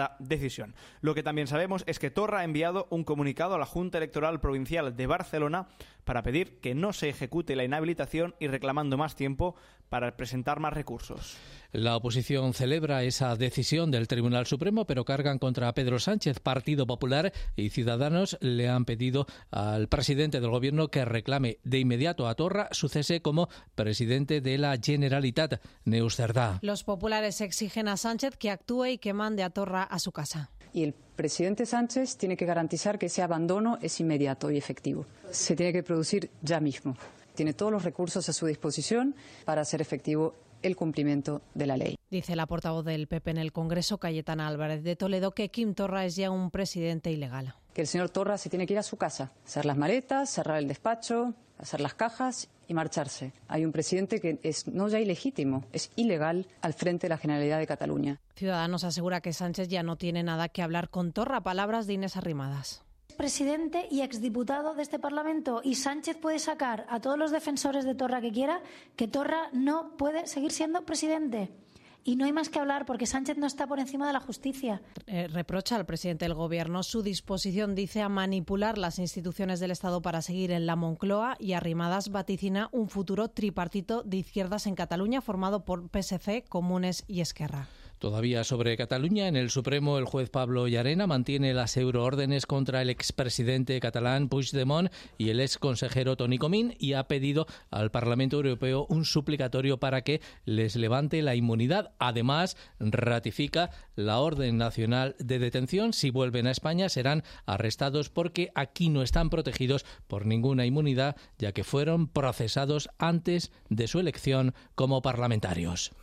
decisión. Lo que también sabemos es que Torra ha enviado un comunicado a la Junta Electoral Provincial de Barcelona para pedir que no se ejecute la inhabilitación y reclamando más tiempo para presentar más recursos. La oposición celebra esa decisión del Tribunal Supremo, pero cargan contra Pedro Sánchez. Partido Popular y Ciudadanos le han pedido al presidente del Gobierno que reclame de inmediato a Torra su cese como presidente de la Generalitat. Neus Cerdá. Los populares exigen a Sánchez que actúe y que mande a Torra a su casa. Y el presidente Sánchez tiene que garantizar que ese abandono es inmediato y efectivo. Se tiene que producir ya mismo. Tiene todos los recursos a su disposición para hacer efectivo el cumplimiento de la ley. Dice la portavoz del PP en el Congreso, Cayetana Álvarez de Toledo, que Quim Torra es ya un presidente ilegal. Que el señor Torra se tiene que ir a su casa, hacer las maletas, cerrar el despacho, hacer las cajas y marcharse. Hay un presidente que es no ya ilegítimo, es ilegal al frente de la Generalidad de Cataluña. Ciudadanos asegura que Sánchez ya no tiene nada que hablar con Torra. Palabras de Inés Arrimadas. Presidente y exdiputado de este Parlamento, y Sánchez puede sacar a todos los defensores de Torra que quiera, que Torra no puede seguir siendo presidente. Y no hay más que hablar porque Sánchez no está por encima de la justicia. Reprocha al presidente del Gobierno su disposición, dice, a manipular las instituciones del Estado para seguir en la Moncloa, y Arrimadas vaticina un futuro tripartito de izquierdas en Cataluña formado por PSC, Comunes y Esquerra. Todavía sobre Cataluña, en el Supremo el juez Pablo Llarena mantiene las euroórdenes contra el expresidente catalán Puigdemont y el exconsejero Toni Comín, y ha pedido al Parlamento Europeo un suplicatorio para que les levante la inmunidad. Además, ratifica la orden nacional de detención. Si vuelven a España serán arrestados porque aquí no están protegidos por ninguna inmunidad, ya que fueron procesados antes de su elección como parlamentarios.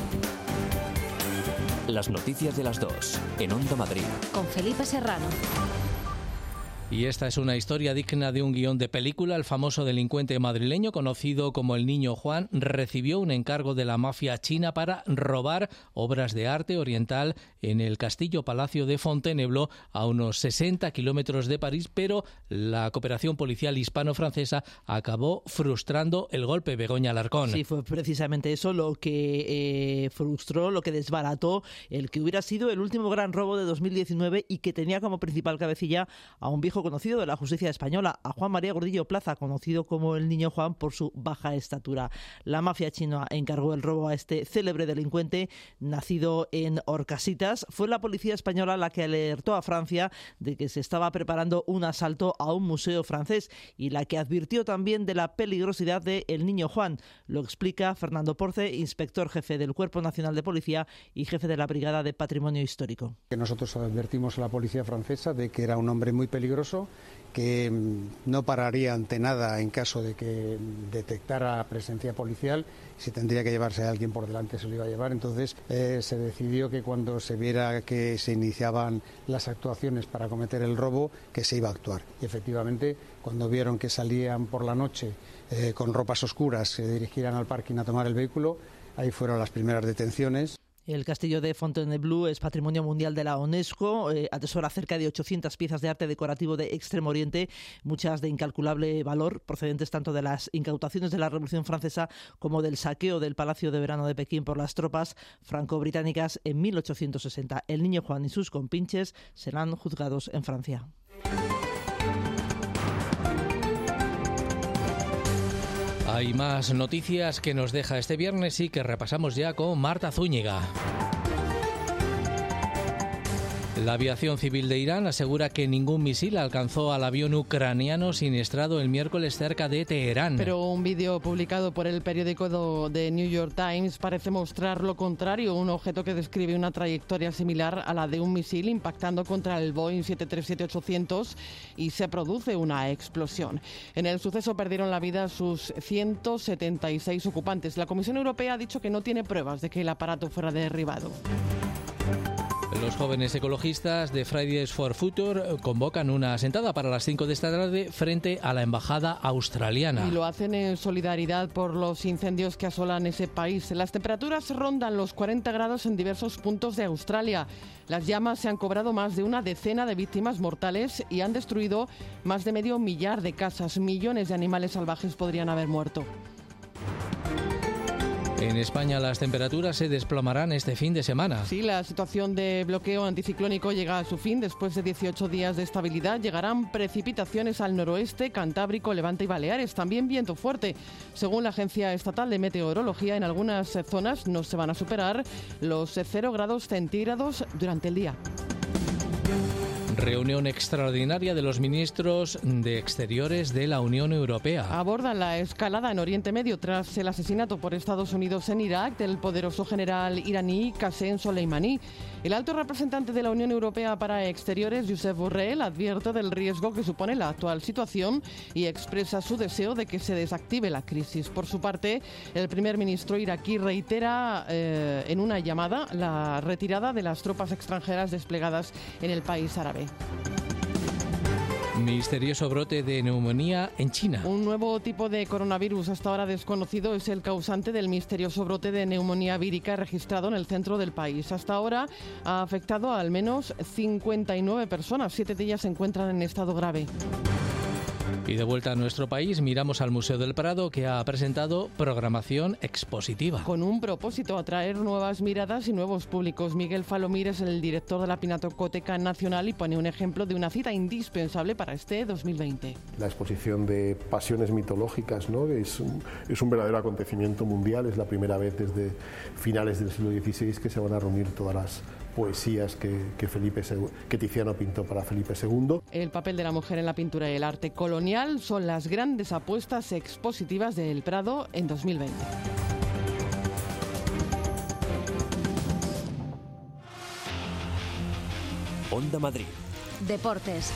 Las noticias de las 2 en Onda Madrid. Con Felipe Serrano. Y esta es una historia digna de un guión de película. El famoso delincuente madrileño, conocido como el Niño Juan, recibió un encargo de la mafia china para robar obras de arte oriental en el Castillo-Palacio de Fontainebleau, a unos 60 kilómetros de París, pero la cooperación policial hispano-francesa acabó frustrando el golpe. Begoña Alarcón. Sí, fue precisamente eso lo que frustró, lo que desbarató el que hubiera sido el último gran robo de 2019 y que tenía como principal cabecilla a un viejo conocido de la justicia española, a Juan María Gordillo Plaza, conocido como el Niño Juan por su baja estatura. La mafia china encargó el robo a este célebre delincuente nacido en Horcasitas. Fue la policía española la que alertó a Francia de que se estaba preparando un asalto a un museo francés y la que advirtió también de la peligrosidad de el Niño Juan. Lo explica Fernando Porce, inspector jefe del Cuerpo Nacional de Policía y jefe de la Brigada de Patrimonio Histórico. Que nosotros advertimos a la policía francesa de que era un hombre muy peligroso, que no pararía ante nada en caso de que detectara presencia policial. Si tendría que llevarse a alguien por delante, se lo iba a llevar. Entonces se decidió que cuando se viera que se iniciaban las actuaciones para cometer el robo, que se iba a actuar. Y efectivamente, cuando vieron que salían por la noche con ropas oscuras, se dirigían al parking a tomar el vehículo, ahí fueron las primeras detenciones. El castillo de Fontainebleau es Patrimonio Mundial de la UNESCO, atesora cerca de 800 piezas de arte decorativo de Extremo Oriente, muchas de incalculable valor, procedentes tanto de las incautaciones de la Revolución Francesa como del saqueo del Palacio de Verano de Pekín por las tropas franco-británicas en 1860. El Niño Juan y sus compinches serán juzgados en Francia. Hay más noticias que nos deja este viernes y que repasamos ya con Marta Zúñiga. La aviación civil de Irán asegura que ningún misil alcanzó al avión ucraniano siniestrado el miércoles cerca de Teherán. Pero un vídeo publicado por el periódico The New York Times parece mostrar lo contrario, un objeto que describe una trayectoria similar a la de un misil impactando contra el Boeing 737-800 y se produce una explosión. En el suceso perdieron la vida sus 176 ocupantes. La Comisión Europea ha dicho que no tiene pruebas de que el aparato fuera derribado. Los jóvenes ecologistas de Fridays for Future convocan una sentada para las 5 de esta tarde frente a la embajada australiana. Y lo hacen en solidaridad por los incendios que asolan ese país. Las temperaturas rondan los 40 grados en diversos puntos de Australia. Las llamas se han cobrado más de una decena de víctimas mortales y han destruido más de 500.000 de casas. Millones de animales salvajes podrían haber muerto. En España las temperaturas se desplomarán este fin de semana. Sí, la situación de bloqueo anticiclónico llega a su fin. Después de 18 días de estabilidad llegarán precipitaciones al noroeste, Cantábrico, Levante y Baleares. También viento fuerte. Según la Agencia Estatal de Meteorología, en algunas zonas no se van a superar los 0 grados centígrados durante el día. Reunión extraordinaria de los ministros de Exteriores de la Unión Europea. Abordan la escalada en Oriente Medio tras el asesinato por Estados Unidos en Irak del poderoso general iraní Qasem Soleimani. El alto representante de la Unión Europea para Exteriores, Josep Borrell, advierte del riesgo que supone la actual situación y expresa su deseo de que se desactive la crisis. Por su parte, el primer ministro iraquí reitera en una llamada la retirada de las tropas extranjeras desplegadas en el país árabe. Misterioso brote de neumonía en China. Un nuevo tipo de coronavirus hasta ahora desconocido es el causante del misterioso brote de neumonía vírica registrado en el centro del país. Hasta ahora ha afectado a al menos 59 personas, 7 de ellas se encuentran en estado grave. Y de vuelta a nuestro país, miramos al Museo del Prado, que ha presentado programación expositiva. Con un propósito, atraer nuevas miradas y nuevos públicos. Miguel Falomir es el director de la Pinacoteca Nacional y pone un ejemplo de una cita indispensable para este 2020. La exposición de pasiones mitológicas, ¿no? es un verdadero acontecimiento mundial. Es la primera vez desde finales del siglo XVI que se van a reunir todas las poesías que Tiziano pintó para Felipe II. El papel de la mujer en la pintura y el arte colonial son las grandes apuestas expositivas del Prado en 2020. Onda Madrid. Deportes.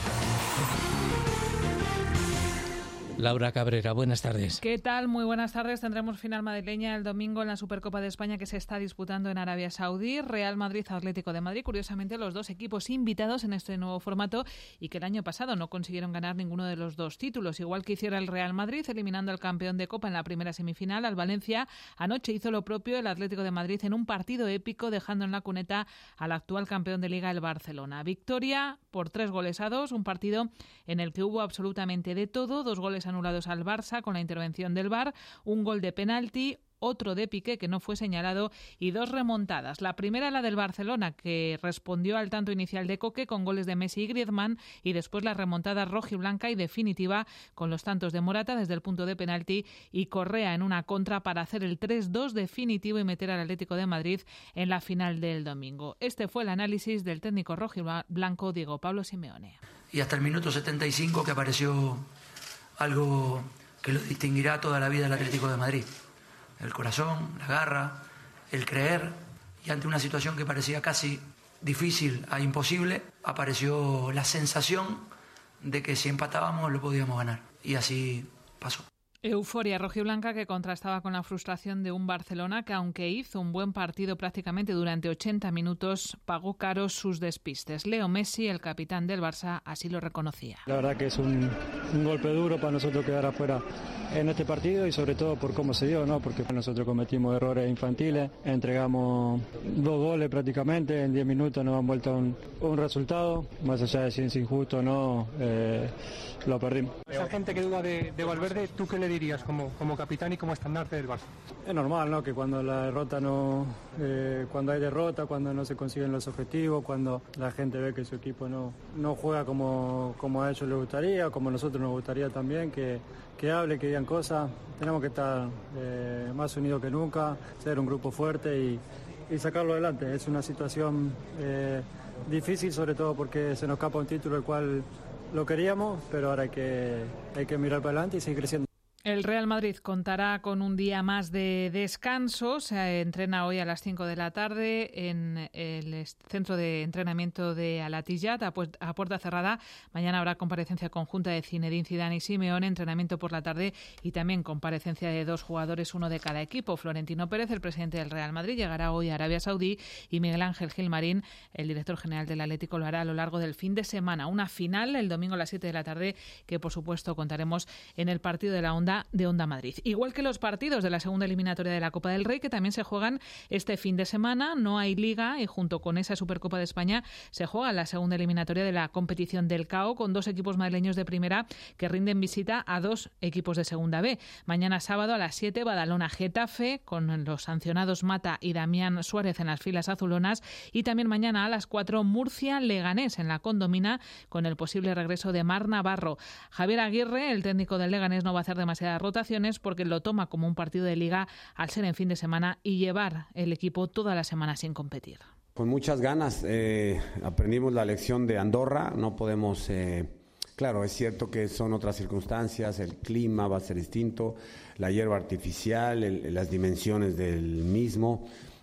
Laura Cabrera, buenas tardes. ¿Qué tal? Muy buenas tardes. Tendremos final madrileña el domingo en la Supercopa de España que se está disputando en Arabia Saudí. Real Madrid, Atlético de Madrid. Curiosamente, los dos equipos invitados en este nuevo formato y que el año pasado no consiguieron ganar ninguno de los dos títulos. Igual que hiciera el Real Madrid, eliminando al campeón de Copa en la primera semifinal, al Valencia. Anoche hizo lo propio el Atlético de Madrid en un partido épico, dejando en la cuneta al actual campeón de Liga, el Barcelona. Victoria por 3-2, un partido en el que hubo absolutamente de todo. 2 goles anulados al Barça con la intervención del VAR, un gol de penalti, otro de Piqué que no fue señalado y 2 remontadas. La primera, la del Barcelona, que respondió al tanto inicial de Coque con goles de Messi y Griezmann, y después la remontada rojiblanca y definitiva con los tantos de Morata desde el punto de penalti y Correa en una contra para hacer el 3-2 definitivo y meter al Atlético de Madrid en la final del domingo. Este fue el análisis del técnico rojiblanco Diego Pablo Simeone. Y hasta el minuto 75 que apareció algo que lo distinguirá toda la vida del Atlético de Madrid. El corazón, la garra, el creer, y ante una situación que parecía casi difícil a imposible, apareció la sensación de que si empatábamos lo podíamos ganar. Y así pasó. Euforia rojiblanca que contrastaba con la frustración de un Barcelona que, aunque hizo un buen partido prácticamente durante 80 minutos, pagó caros sus despistes. Leo Messi, el capitán del Barça, así lo reconocía. La verdad que es un golpe duro para nosotros quedar afuera en este partido y sobre todo por cómo se dio, ¿no? Porque nosotros cometimos errores infantiles, entregamos 2 goles prácticamente, en 10 minutos nos han vuelto un resultado, más allá de si es injusto o no, lo perdimos. Esa gente que duda de Valverde, ¿tú qué le dirías como capitán y como estandarte del Barça? Es normal, ¿no? Que cuando la derrota cuando hay derrota, cuando no se consiguen los objetivos, cuando la gente ve que su equipo no juega como a ellos les gustaría, como a nosotros nos gustaría también, que hable, que digan cosas. Tenemos que estar más unidos que nunca, ser un grupo fuerte y sacarlo adelante. Es una situación difícil, sobre todo porque se nos escapa un título el cual lo queríamos, pero ahora hay que mirar para adelante y seguir creciendo. El Real Madrid contará con un día más de descanso. Se entrena hoy a las 5 de la tarde en el centro de entrenamiento de Al-Attiyad a puerta cerrada. Mañana habrá comparecencia conjunta de Zinedine Zidane y Simeone, entrenamiento por la tarde y también comparecencia de 2 jugadores, uno de cada equipo. Florentino Pérez, el presidente del Real Madrid, llegará hoy a Arabia Saudí y Miguel Ángel Gilmarín, el director general del Atlético, lo hará a lo largo del fin de semana. Una final el domingo a las 7 de la tarde que, por supuesto, contaremos en el partido de la Onda actualidad de Onda Madrid. Igual que los partidos de la segunda eliminatoria de la Copa del Rey, que también se juegan este fin de semana. No hay liga y junto con esa Supercopa de España se juega la segunda eliminatoria de la competición del CAO, con 2 equipos madrileños de primera que rinden visita a 2 equipos de segunda B. Mañana sábado a las 7, Badalona-Getafe, con los sancionados Mata y Damián Suárez en las filas azulonas. Y también mañana a las 4, Murcia-Leganés en la Condomina, con el posible regreso de Mar Navarro. Javier Aguirre, el técnico del Leganés, no va a hacer demasiadas rotaciones porque lo toma como un partido de liga al ser en fin de semana y llevar el equipo toda la semana sin competir. Con muchas ganas, aprendimos la lección de Andorra, no podemos... Claro, es cierto que son otras circunstancias, el clima va a ser distinto, la hierba artificial, las dimensiones del mismo.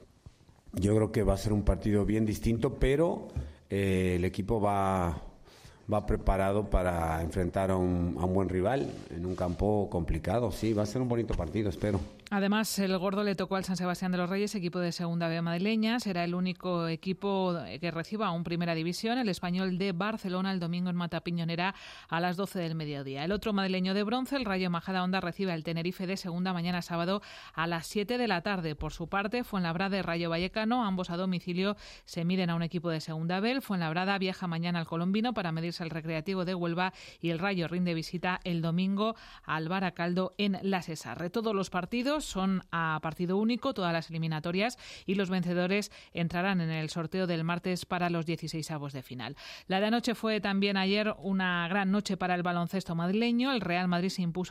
Yo creo que va a ser un partido bien distinto, pero el equipo va preparado para enfrentar a un buen rival en un campo complicado. Sí, va a ser un bonito partido, espero. Además, el gordo le tocó al San Sebastián de los Reyes, equipo de segunda B madrileña. Será el único equipo que reciba un Primera División, el Español de Barcelona, el domingo en Matapiñonera a las 12 del mediodía. El otro madrileño de bronce, el Rayo Majadahonda, recibe al Tenerife de segunda mañana sábado a las 7 de la tarde. Por su parte, Fuenlabrada y Rayo Vallecano, ambos a domicilio, se miden a un equipo de segunda B. El Fuenlabrada viaja mañana al Colombino para medirse al Recreativo de Huelva y el Rayo rinde visita el domingo al Baracaldo en La Cesarre. Todos los partidos son a partido único, todas las eliminatorias, y los vencedores entrarán en el sorteo del martes para los 16avos de final. La de anoche fue también ayer una gran noche para el baloncesto madrileño. El Real Madrid se impuso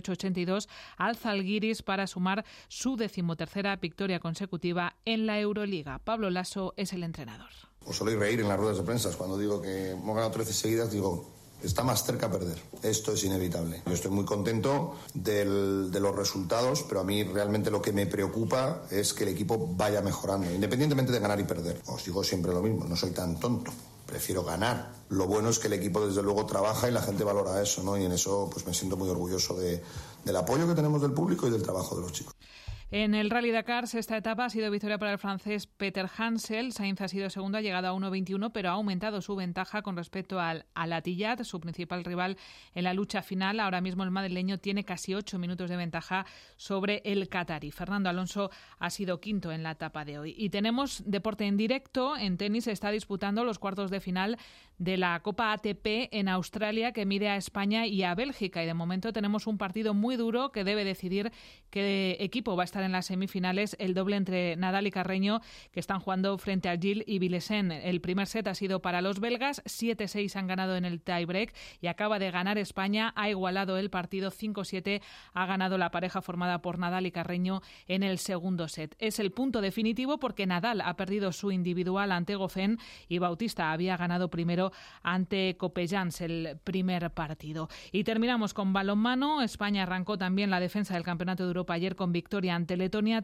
88-82 al Zalgiris para sumar su 13ª victoria consecutiva en la Euroliga. Pablo Lasso es el entrenador. Os soléis reír en las ruedas de prensa cuando digo que hemos ganado 13 seguidas, digo... Está más cerca a perder. Esto es inevitable. Yo estoy muy contento de los resultados, pero a mí realmente lo que me preocupa es que el equipo vaya mejorando, independientemente de ganar y perder. Os digo siempre lo mismo, no soy tan tonto. Prefiero ganar. Lo bueno es que el equipo desde luego trabaja y la gente valora eso, ¿no? Y en eso pues me siento muy orgulloso del apoyo que tenemos del público y del trabajo de los chicos. En el Rally Dakar, esta etapa ha sido victoria para el francés Peter Hansel. Sainz ha sido segundo, ha llegado a 1.21, pero ha aumentado su ventaja con respecto al Atillat, su principal rival en la lucha final. Ahora mismo el madrileño tiene casi 8 minutos de ventaja sobre el catarí. Fernando Alonso ha sido quinto en la etapa de hoy. Y tenemos deporte en directo. En tenis se está disputando los cuartos de final de la Copa ATP en Australia, que mide a España y a Bélgica. Y de momento tenemos un partido muy duro que debe decidir qué equipo va a estar en las semifinales, el doble entre Nadal y Carreño, que están jugando frente a Gil y Vilesen. El primer set ha sido para los belgas, 7-6 han ganado en el tiebreak y acaba de ganar España, ha igualado el partido 5-7, ha ganado la pareja formada por Nadal y Carreño en el segundo set. Es el punto definitivo porque Nadal ha perdido su individual ante Goffin y Bautista había ganado primero ante Copellans el primer partido. Y terminamos con balonmano. España arrancó también la defensa del Campeonato de Europa ayer con victoria ante Letonia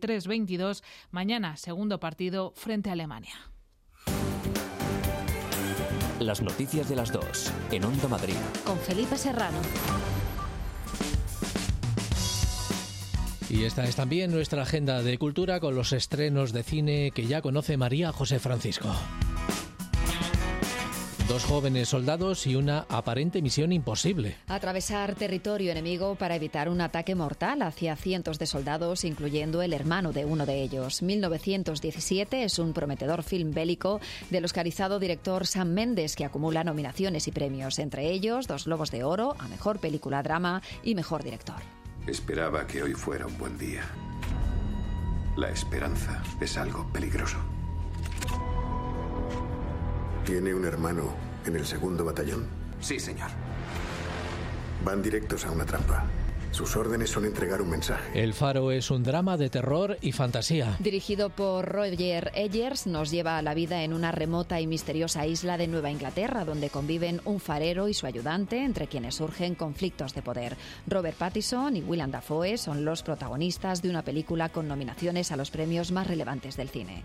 33-22. Mañana, segundo partido frente a Alemania. Las noticias de las 2 en Onda Madrid. Con Felipe Serrano. Y esta es también nuestra agenda de cultura con los estrenos de cine que ya conoce María José Francisco. 2 jóvenes soldados y una aparente misión imposible. Atravesar territorio enemigo para evitar un ataque mortal hacia cientos de soldados, incluyendo el hermano de uno de ellos. 1917 es un prometedor film bélico del oscarizado director Sam Mendes, que acumula nominaciones y premios, entre ellos 2 Globos de Oro a Mejor Película Drama y Mejor Director. Esperaba que hoy fuera un buen día. La esperanza es algo peligroso. ¿Tiene un hermano en el 2º batallón? Sí, señor. Van directos a una trampa. Sus órdenes son entregar un mensaje. El Faro es un drama de terror y fantasía. Dirigido por Roger Eggers, nos lleva a la vida en una remota y misteriosa isla de Nueva Inglaterra, donde conviven un farero y su ayudante, entre quienes surgen conflictos de poder. Robert Pattinson y Willem Dafoe son los protagonistas de una película con nominaciones a los premios más relevantes del cine.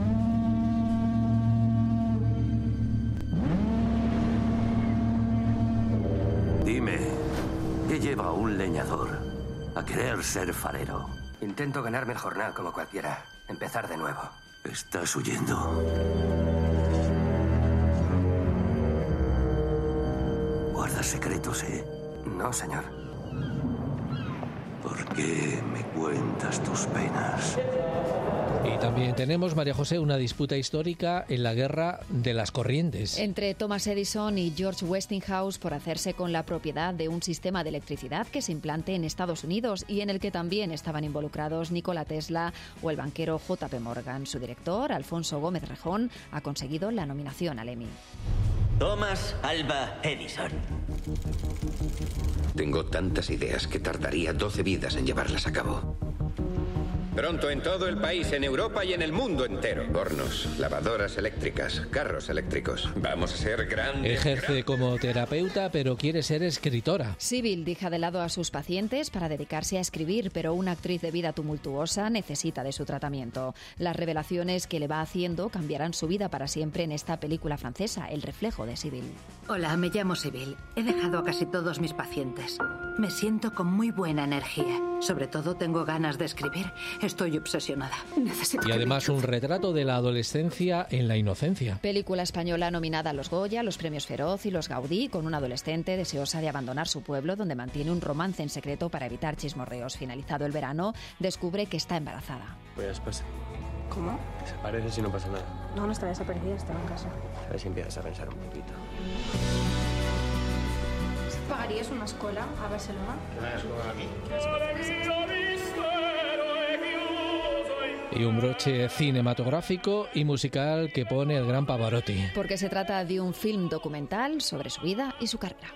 Dime, ¿qué lleva a un leñador a querer ser farero? Intento ganarme el jornal como cualquiera. Empezar de nuevo. ¿Estás huyendo? ¿Guardas secretos, No, señor. ¿Por qué me cuentas tus penas? Y también tenemos, María José, una disputa histórica en la guerra de las corrientes. Entre Thomas Edison y George Westinghouse por hacerse con la propiedad de un sistema de electricidad que se implante en Estados Unidos y en el que también estaban involucrados Nikola Tesla o el banquero J.P. Morgan. Su director, Alfonso Gómez Rejón, ha conseguido la nominación al Emmy. Thomas Alva Edison. Tengo tantas ideas que tardaría 12 vidas en llevarlas a cabo. Pronto en todo el país, en Europa y en el mundo entero. Hornos, lavadoras eléctricas, carros eléctricos. Vamos a ser grandes. Ejerce como terapeuta, pero quiere ser escritora. Sybil deja de lado a sus pacientes para dedicarse a escribir, pero una actriz de vida tumultuosa necesita de su tratamiento. Las revelaciones que le va haciendo cambiarán su vida para siempre en esta película francesa, El reflejo de Sybil. Hola, me llamo Sybil. He dejado a casi todos mis pacientes. Me siento con muy buena energía. Sobre todo tengo ganas de escribir. Estoy obsesionada. Necesito y además un retrato de la adolescencia en la inocencia. Película española nominada a los Goya, los premios Feroz y los Gaudí, con una adolescente deseosa de abandonar su pueblo, donde mantiene un romance en secreto para evitar chismorreos. Finalizado el verano, descubre que está embarazada. Pues pasa. ¿Cómo? Desaparece si no pasa nada. No está desaparecida, estaba en casa. A ver si empiezas a pensar un poquito. ¿Pagarías una escuela a Barcelona? ¿Qué me escuela aquí? Y un broche cinematográfico y musical que pone el gran Pavarotti. Porque se trata de un film documental sobre su vida y su carrera.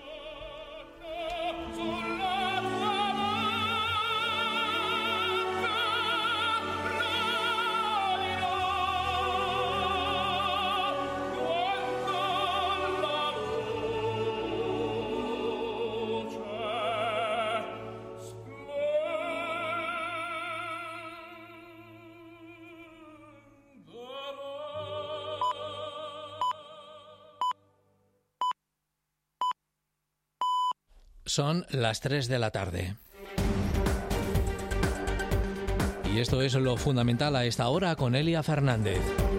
Son las 3 de la tarde. Y esto es lo fundamental a esta hora con Elia Fernández.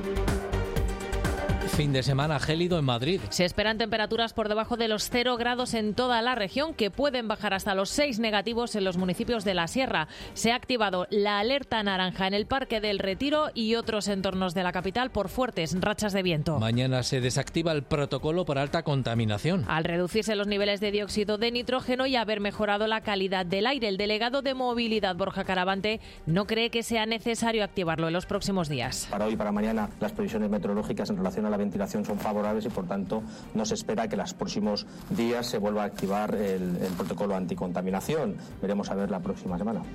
Fin de semana gélido en Madrid. Se esperan temperaturas por debajo de los 0 grados en toda la región, que pueden bajar hasta los 6 negativos en los municipios de la Sierra. Se ha activado la alerta naranja en el Parque del Retiro y otros entornos de la capital por fuertes rachas de viento. Mañana se desactiva el protocolo por alta contaminación. Al reducirse los niveles de dióxido de nitrógeno y haber mejorado la calidad del aire, el delegado de Movilidad, Borja Caravante, no cree que sea necesario activarlo en los próximos días. Para hoy y para mañana las previsiones meteorológicas en relación a la ventilación son favorables y por tanto no se espera que en los próximos días se vuelva a activar el protocolo anticontaminación. Veremos a ver la próxima semana.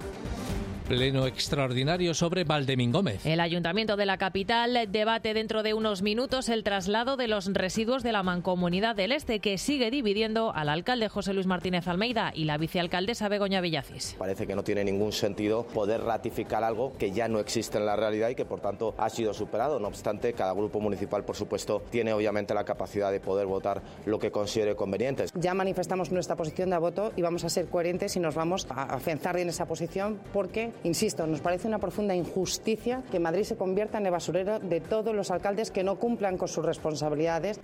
Pleno extraordinario sobre Valdemín Gómez. El Ayuntamiento de la capital debate dentro de unos minutos el traslado de los residuos de la Mancomunidad del Este, que sigue dividiendo al alcalde José Luis Martínez Almeida y la vicealcaldesa Begoña Villacís. Parece que no tiene ningún sentido poder ratificar algo que ya no existe en la realidad y que por tanto ha sido superado. No obstante, cada grupo municipal, por supuesto, tiene obviamente la capacidad de poder votar lo que considere conveniente. Ya manifestamos nuestra posición de voto y vamos a ser coherentes y nos vamos a afianzar en esa posición porque, insisto, nos parece una profunda injusticia que Madrid se convierta en el basurero de todos los alcaldes que no cumplan con sus responsabilidades.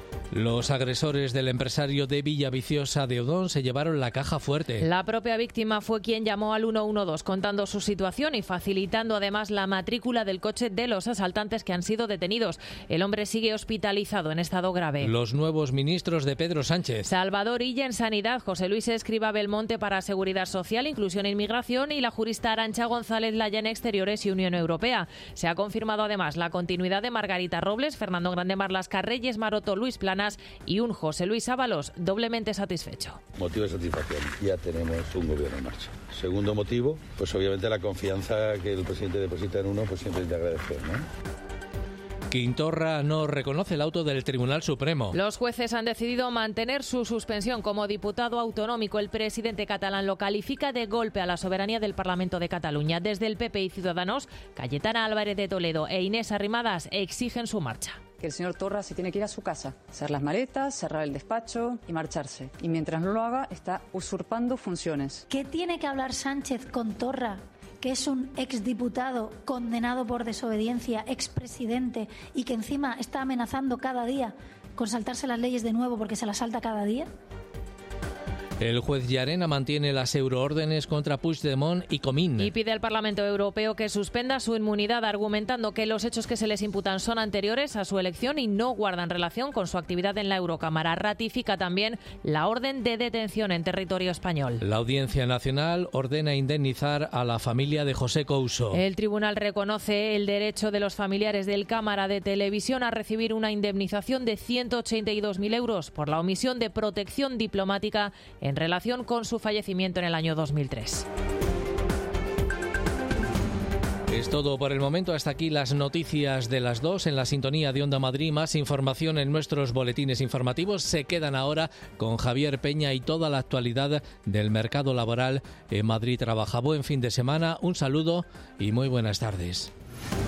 Los agresores del empresario de Villaviciosa de Odón se llevaron la caja fuerte. La propia víctima fue quien llamó al 112 contando su situación y facilitando además la matrícula del coche de los asaltantes que han sido detenidos. El hombre sigue hospitalizado en estado grave. Los nuevos ministros de Pedro Sánchez. Salvador Illa en Sanidad, José Luis Escrivá Belmonte para Seguridad Social, Inclusión e Inmigración y la jurista Arantxa González Laya en Exteriores y Unión Europea. Se ha confirmado además la continuidad de Margarita Robles, Fernando Grande Marlaska, Reyes Maroto, Luis Planas y un José Luis Ábalos doblemente satisfecho. Motivo de satisfacción, ya tenemos un gobierno en marcha. Segundo motivo, pues obviamente la confianza que el presidente deposita en uno, pues siempre es de agradecer, ¿no? Quintorra no reconoce el auto del Tribunal Supremo. Los jueces han decidido mantener su suspensión como diputado autonómico. El presidente catalán lo califica de golpe a la soberanía del Parlamento de Cataluña. Desde el PP y Ciudadanos, Cayetana Álvarez de Toledo e Inés Arrimadas exigen su marcha. Que el señor Torra se tiene que ir a su casa, hacer las maletas, cerrar el despacho y marcharse. Y mientras no lo haga, está usurpando funciones. ¿Qué tiene que hablar Sánchez con Torra, que es un exdiputado condenado por desobediencia, expresidente, y que encima está amenazando cada día con saltarse las leyes de nuevo porque se las salta cada día? El juez Llarena mantiene las euroórdenes contra Puigdemont y Comín. Y pide al Parlamento Europeo que suspenda su inmunidad, argumentando que los hechos que se les imputan son anteriores a su elección y no guardan relación con su actividad en la Eurocámara. Ratifica también la orden de detención en territorio español. La Audiencia Nacional ordena indemnizar a la familia de José Couso. El tribunal reconoce el derecho de los familiares del cámara de televisión a recibir una indemnización de 182.000 euros por la omisión de protección diplomática en relación con su fallecimiento en el año 2003. Es todo por el momento. Hasta aquí las noticias de las 2 en la sintonía de Onda Madrid. Más información en nuestros boletines informativos. Se quedan ahora con Javier Peña y toda la actualidad del mercado laboral en Madrid Trabaja. Buen fin de semana, un saludo y muy buenas tardes.